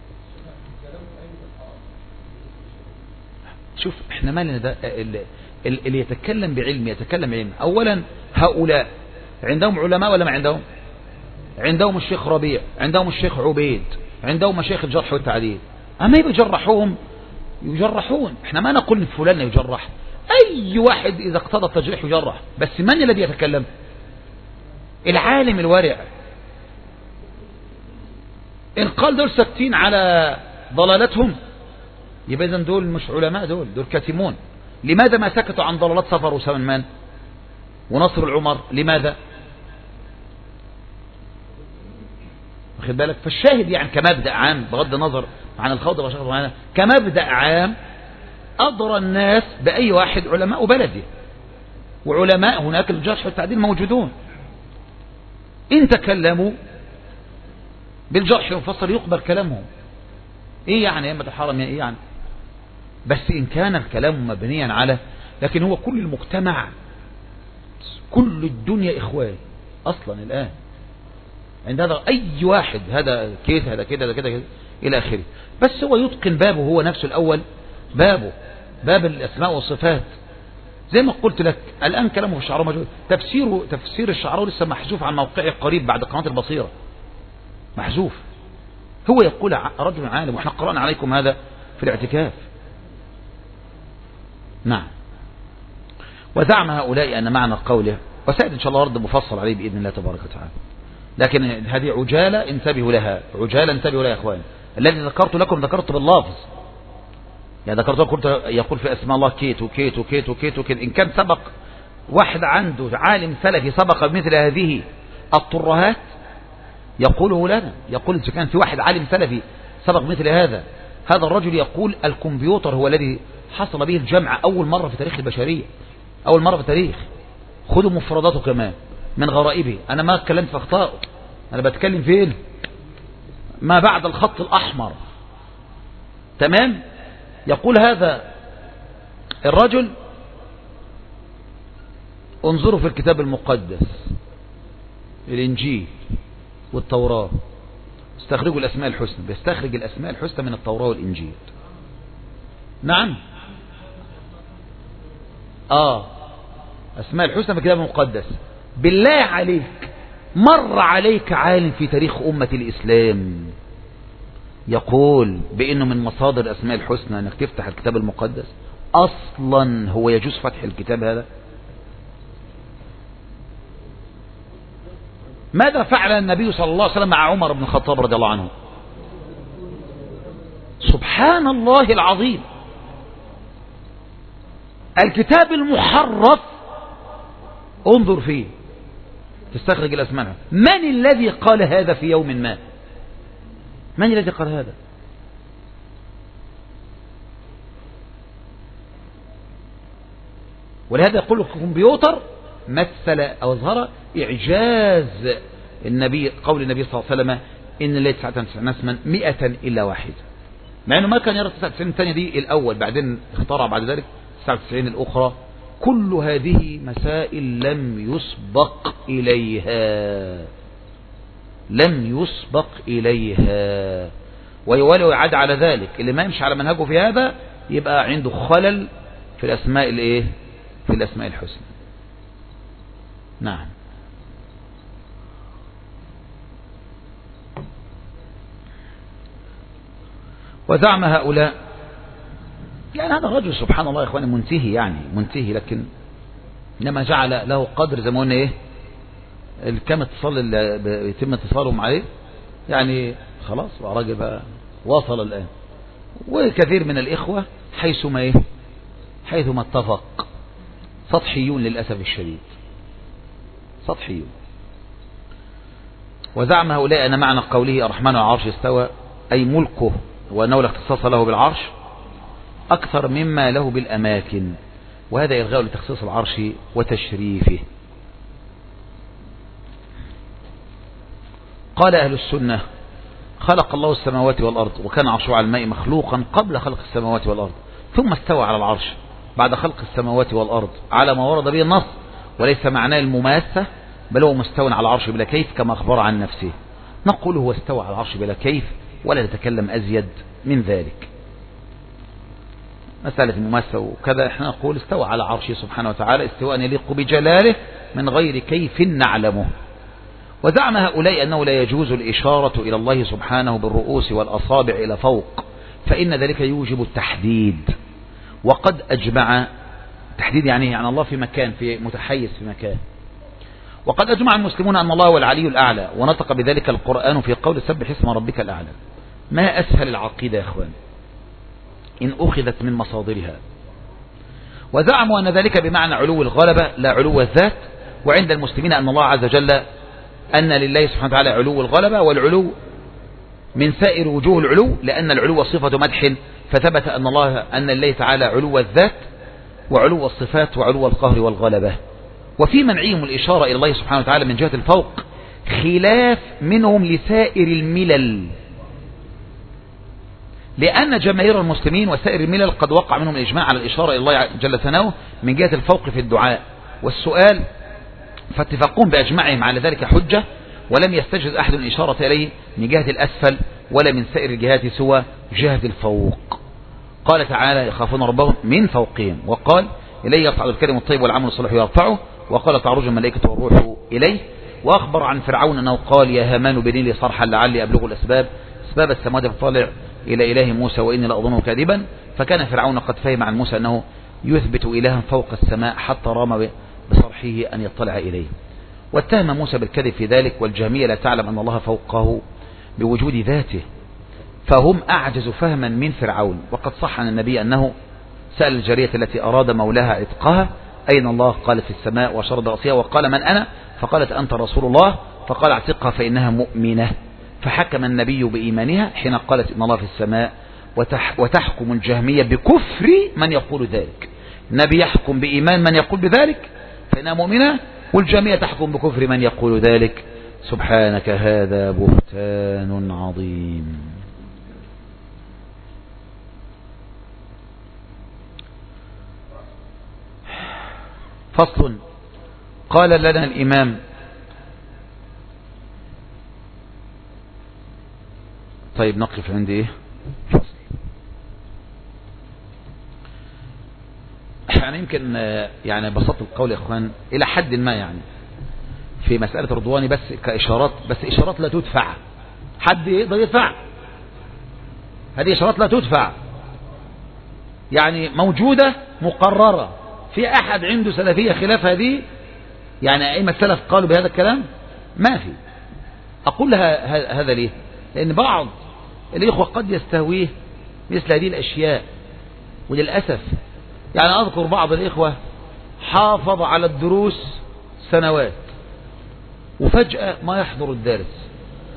شوف احنا مالنا ده، اللي يتكلم بعلم يتكلم بعلم. اولا هؤلاء عندهم علماء ولا ما عندهم؟ عندهم الشيخ ربيع، عندهم الشيخ عبيد، عندهم مشايخ الجرح والتعديل، اما يجرحون. احنا ما نقول فلان يجرح، اي واحد اذا اقتضى التجريح يجرح، بس من الذي يتكلم؟ العالم الورع. ان قال دول ساكتين على ضلالتهم يبقى إذن دول مش علماء، دول كاتمون. لماذا ما سكتوا عن ضلالات صفر وسلمان ونصر العمر؟ لماذا؟ واخد بالك؟ فالشاهد يعني كمبدأ عام بغض النظر عن الخوض والشغط معنا، كمبدأ عام أضرى الناس بأي واحد علماء بلده، وعلماء هناك الجرح والتعديل موجودون، إن تكلموا بالجرح والفصل يقبل كلامهم. إيه يعني إما الحرم إيه يعني؟ بس إن كان الكلام مبنيا على، لكن هو كل المجتمع كل الدنيا إخوان أصلا الآن عند هذا، أي واحد هذا كده هذا كده هذا كده إلى آخره، بس هو يتقن بابه هو نفسه الأول، باب الأسماء والصفات. زي ما قلت لك الآن كلامه في الشعراوي موجود، تفسير الشعراوي لسه محذوف عن موقعه قريب بعد قناة البصيرة، محذوف. هو يقول رجل عالم، وإحنا قرأنا عليكم هذا في الاعتكاف. نعم. وزعم هؤلاء أن معنى قوله، وسأل إن شاء الله رد مفصل عليه بإذن الله تبارك وتعالى، لكن هذه عجالة انتبهوا لها، يا إخوان. الذي ذكرت لكم ذكرت باللفظ، يعني ذكرت لكم يقول في أسماء الله كيت وكيت وكيت وكيت وكيت. إن كان سبق واحد عنده عالم سلفي سبق بمثل هذه الطرهات يقوله لنا، يقول إذا كان في واحد عالم سلفي سبق مثل هذا الرجل يقول الكمبيوتر هو الذي حصل به الجمع أول مرة في تاريخ البشرية، أول مرة في التاريخ. خذوا مفرداته كمان من غرائبه، أنا ما اتكلمت في أخطائه، أنا بتكلم فين ما بعد الخط الأحمر. تمام. يقول هذا الرجل انظروا في الكتاب المقدس الإنجيل والتوراة. استخرجوا الأسماء الحسنى، بيستخرج الأسماء الحسنى من التوراة والإنجيل. نعم. أسماء الحسنى من الكتاب المقدس. بالله عليك، مر عليك عالم في تاريخ أمة الإسلام يقول بأنه من مصادر الأسماء الحسنى أنك تفتح الكتاب المقدس؟ أصلا هو يجوز فتح الكتاب هذا؟ ماذا فعل النبي صلى الله عليه وسلم مع عمر بن الخطاب رضي الله عنه؟ سبحان الله العظيم، الكتاب المحرف انظر فيه تستخرج الأسماء. من الذي قال هذا في يوم ما؟ من الذي قال هذا؟ ولهذا يقول الكمبيوتر مثل أو أظهر إعجاز النبي، قول النبي صلى الله عليه وسلم إن الله 99 اسما 100 إلا واحدة، مع أنه ما كان يرى 99 الثانية دي الأول، بعدين اخترع بعد ذلك 99 الأخرى. كل هذه مسائل لم يسبق إليها، لم يسبق إليها. ولو يعد على ذلك اللي ما يمشي على منهجه في هذا يبقى عنده خلل في الأسماء الإيه؟ في الأسماء الحسنى. نعم. وزعم هؤلاء، يعني هذا الرجل سبحان الله يا إخواني منتهي، يعني منتهي، لكن إنما جعل له قدر زي ما قلنا إيه، كم اتصال اللي يتم اتصالهم عليه، يعني خلاص راجل بقى وصل الآن. وكثير من الإخوة حيثما إيه، حيثما اتفق سطحيون للأسف الشديد، سطحيون. وزعم هؤلاء أن معنى قوله الرحمن على العرش استوى أي ملكه، وأنه لا اختصاص له بالعرش أكثر مما له بالأماكن، وهذا إلغاء لتخصيص العرش وتشريفه. قال أهل السنة خلق الله السماوات والأرض وكان عرشه على الماء مخلوقا قبل خلق السماوات والأرض، ثم استوى على العرش بعد خلق السماوات والأرض على ما ورد به النص، وليس معناه المماسة، بل هو مستوى على العرش بلا كيف كما أخبر عن نفسه. نقول هو استوى على العرش بلا كيف ولا نتكلم أزيد من ذلك. مسألة المماسة وكذا احنا نقول استوى على عرشه سبحانه وتعالى استواء يليق بجلاله من غير كيف نعلمه. وزعم هؤلاء أنه لا يجوز الإشارة إلى الله سبحانه بالرؤوس والأصابع إلى فوق، فإن ذلك يوجب التحديد. وقد أجمع تحديد يعني الله في مكان، في متحيز في مكان. وقد أجمع المسلمون أن الله هو العلي الأعلى، ونطق بذلك القرآن في قول سبح اسم ربك الأعلى. ما أسهل العقيدة يا أخوان إن أخذت من مصادرها. وزعموا أن ذلك بمعنى علو الغلبة لا علو الذات. وعند المسلمين أن الله عز وجل أن لله سبحانه وتعالى علو الغلبة، والعلو من سائر وجوه العلو، لأن العلو صفة مدح، فثبت أن لله تعالى علو الذات وعلو الصفات وعلو القهر والغلبة. وفي منعهم الإشارة إلى الله سبحانه وتعالى من جهة الفوق خلاف منهم لسائر الملل، لأن جماهير المسلمين وسائر الملل قد وقع منهم الإجماع على الإشارة إلى الله جل ثناؤه من جهة الفوق في الدعاء والسؤال، فاتفاقهم بأجمعهم على ذلك حجة، ولم يستجز أحد الإشارة إليه من جهة الأسفل ولا من سائر الجهات سوى جهة الفوق. قال تعالى يخافون ربهم من فوقهم، وقال إليه يصعد الكلم الطيب والعمل الصالح يرفعه، وقال تعرج الملائكة والروح إليه. وأخبر عن فرعون أنه قال يا هامان ابن لي صرحا لعلي أبلغ أسباب السماوات فاطلع إلى إله موسى وإني لأظنه كاذبا. فكان فرعون قد فهم عن موسى أنه يثبت إلها فوق السماء حتى رام بصرحه أن يطلع إليه، واتهم موسى بالكذب في ذلك. والجهمية لا تعلم أن الله فوقه بوجود ذاته، فهم أعجز فهما من فرعون. وقد صح عن النبي أنه سأل الجارية التي أراد مولاها عتقها أين الله؟ قالت في السماء، وشرد رأسها وقال من أنا؟ فقالت أنت رسول الله. فقال اعتقها فإنها مؤمنة. فحكم النبي بإيمانها حين قالت إن الله في السماء. وتحكم الجهمية بكفر من يقول ذلك. النبي يحكم بإيمان من يقول بذلك فإنها مؤمنة، والجهمية تحكم بكفر من يقول ذلك. سبحانك هذا بهتان عظيم. فصل. قال لنا الإمام طيب نقف عند ايه؟ فصل. يعني يمكن يعني بسط القول يا اخوان الى حد ما، يعني في مسألة رضواني بس كإشارات، بس إشارات لا تدفع. حد يقدر يدفع؟ هذه إشارات لا تدفع، يعني موجودة مقررة. في أحد عنده سلفية خلاف هذه؟ يعني أئمة السلف قالوا بهذا الكلام؟ ما في. أقول لها هذا ليه؟ لأن بعض الإخوة قد يستهويه مثل هذه الأشياء، وللأسف يعني أذكر بعض الإخوة حافظ على الدروس سنوات وفجأة ما يحضر الدرس.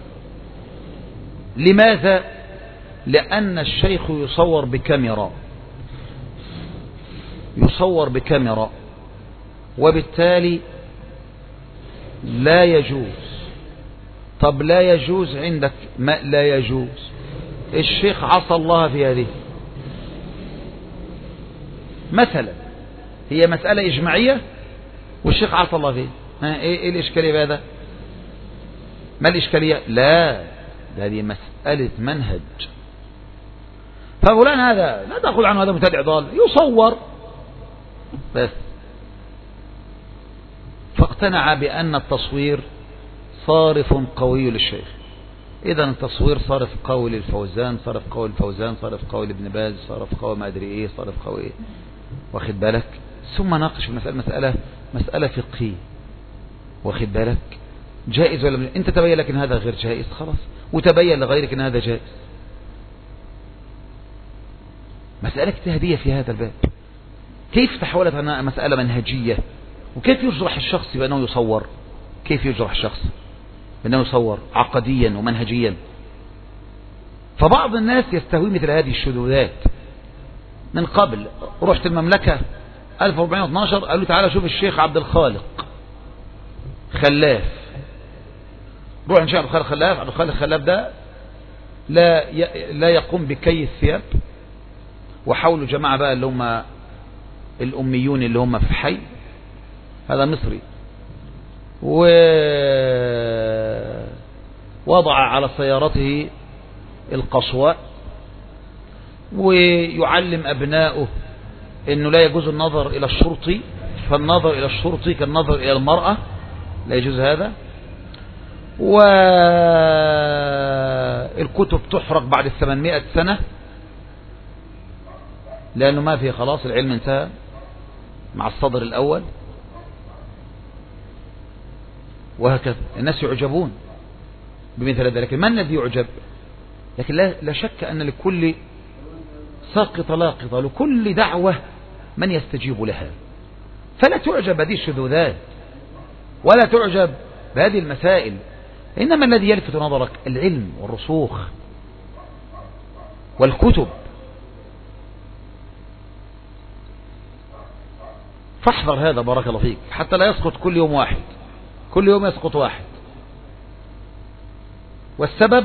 لماذا؟ لأن الشيخ يصور بكاميرا، وبالتالي لا يجوز. طب لا يجوز عندك؟ ما لا يجوز. الشيخ عصى الله في هذه مثلا، هي مسألة إجماعية والشيخ عصى الله فيه، إيه الإشكالية بهذا؟ ما الإشكالية؟ لا، هذه مسألة منهج. ففلان هذا لا تقول عنه هذا مبتدع ضال، يصور بس. فاقتنع بأن التصوير صارف قوي للشيخ. إذا التصوير صارف قوي للفوزان، صارف قوي للفوزان، صارف قوي لابن باز، صارف قوي ما أدري إيه، صارف قوي إيه، واخد بالك؟ ثم ناقش المسألة مسألة فقهية، واخد بالك؟ جائز ولا انت تبين لك ان هذا غير جائز خلاص، وتبين لغيرك ان هذا جائز. مسألة اجتهادية في هذا الباب. كيف تحولت أنها مسألة منهجية؟ وكيف يجرح الشخص بأنه يصور؟ كيف يجرح الشخص بأنه يصور عقديا ومنهجيا؟ فبعض الناس يستهوي مثل هذه الشذوذات. من قبل رحت المملكة 1412 قالوا تعالى شوف الشيخ عبد الخالق خلاف. روح ان شاء عبد الخالق خلاف. عبد الخالق خلاف ده لا يقوم بكي الثياب. وحاولوا جماعة بقى اللي هم الأميون اللي هم في حي، هذا مصري، ووضع على سيارته القصواء ويعلم أبنائه أنه لا يجوز النظر إلى الشرطي، فالنظر إلى الشرطي كالنظر إلى المرأة، لا يجوز هذا. والكتب تحرق بعد 800 سنة لأنه ما فيه، خلاص العلم انتهى مع الصدر الأول. وهكذا الناس يعجبون بمثل ذلك. لكن من الذي يعجب؟ لكن لا شك أن لكل ساقط لاقطة، لكل دعوة من يستجيب لها. فلا تعجب بهذه الشذوذات ولا تعجب بهذه المسائل، إنما الذي يلفت نظرك العلم والرسوخ والكتب. فاحذر هذا بارك الله فيك، حتى لا يسقط كل يوم واحد، كل يوم يسقط واحد. والسبب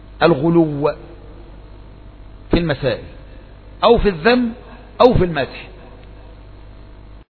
الغلو في المسائل، أو في الذم أو في المدح.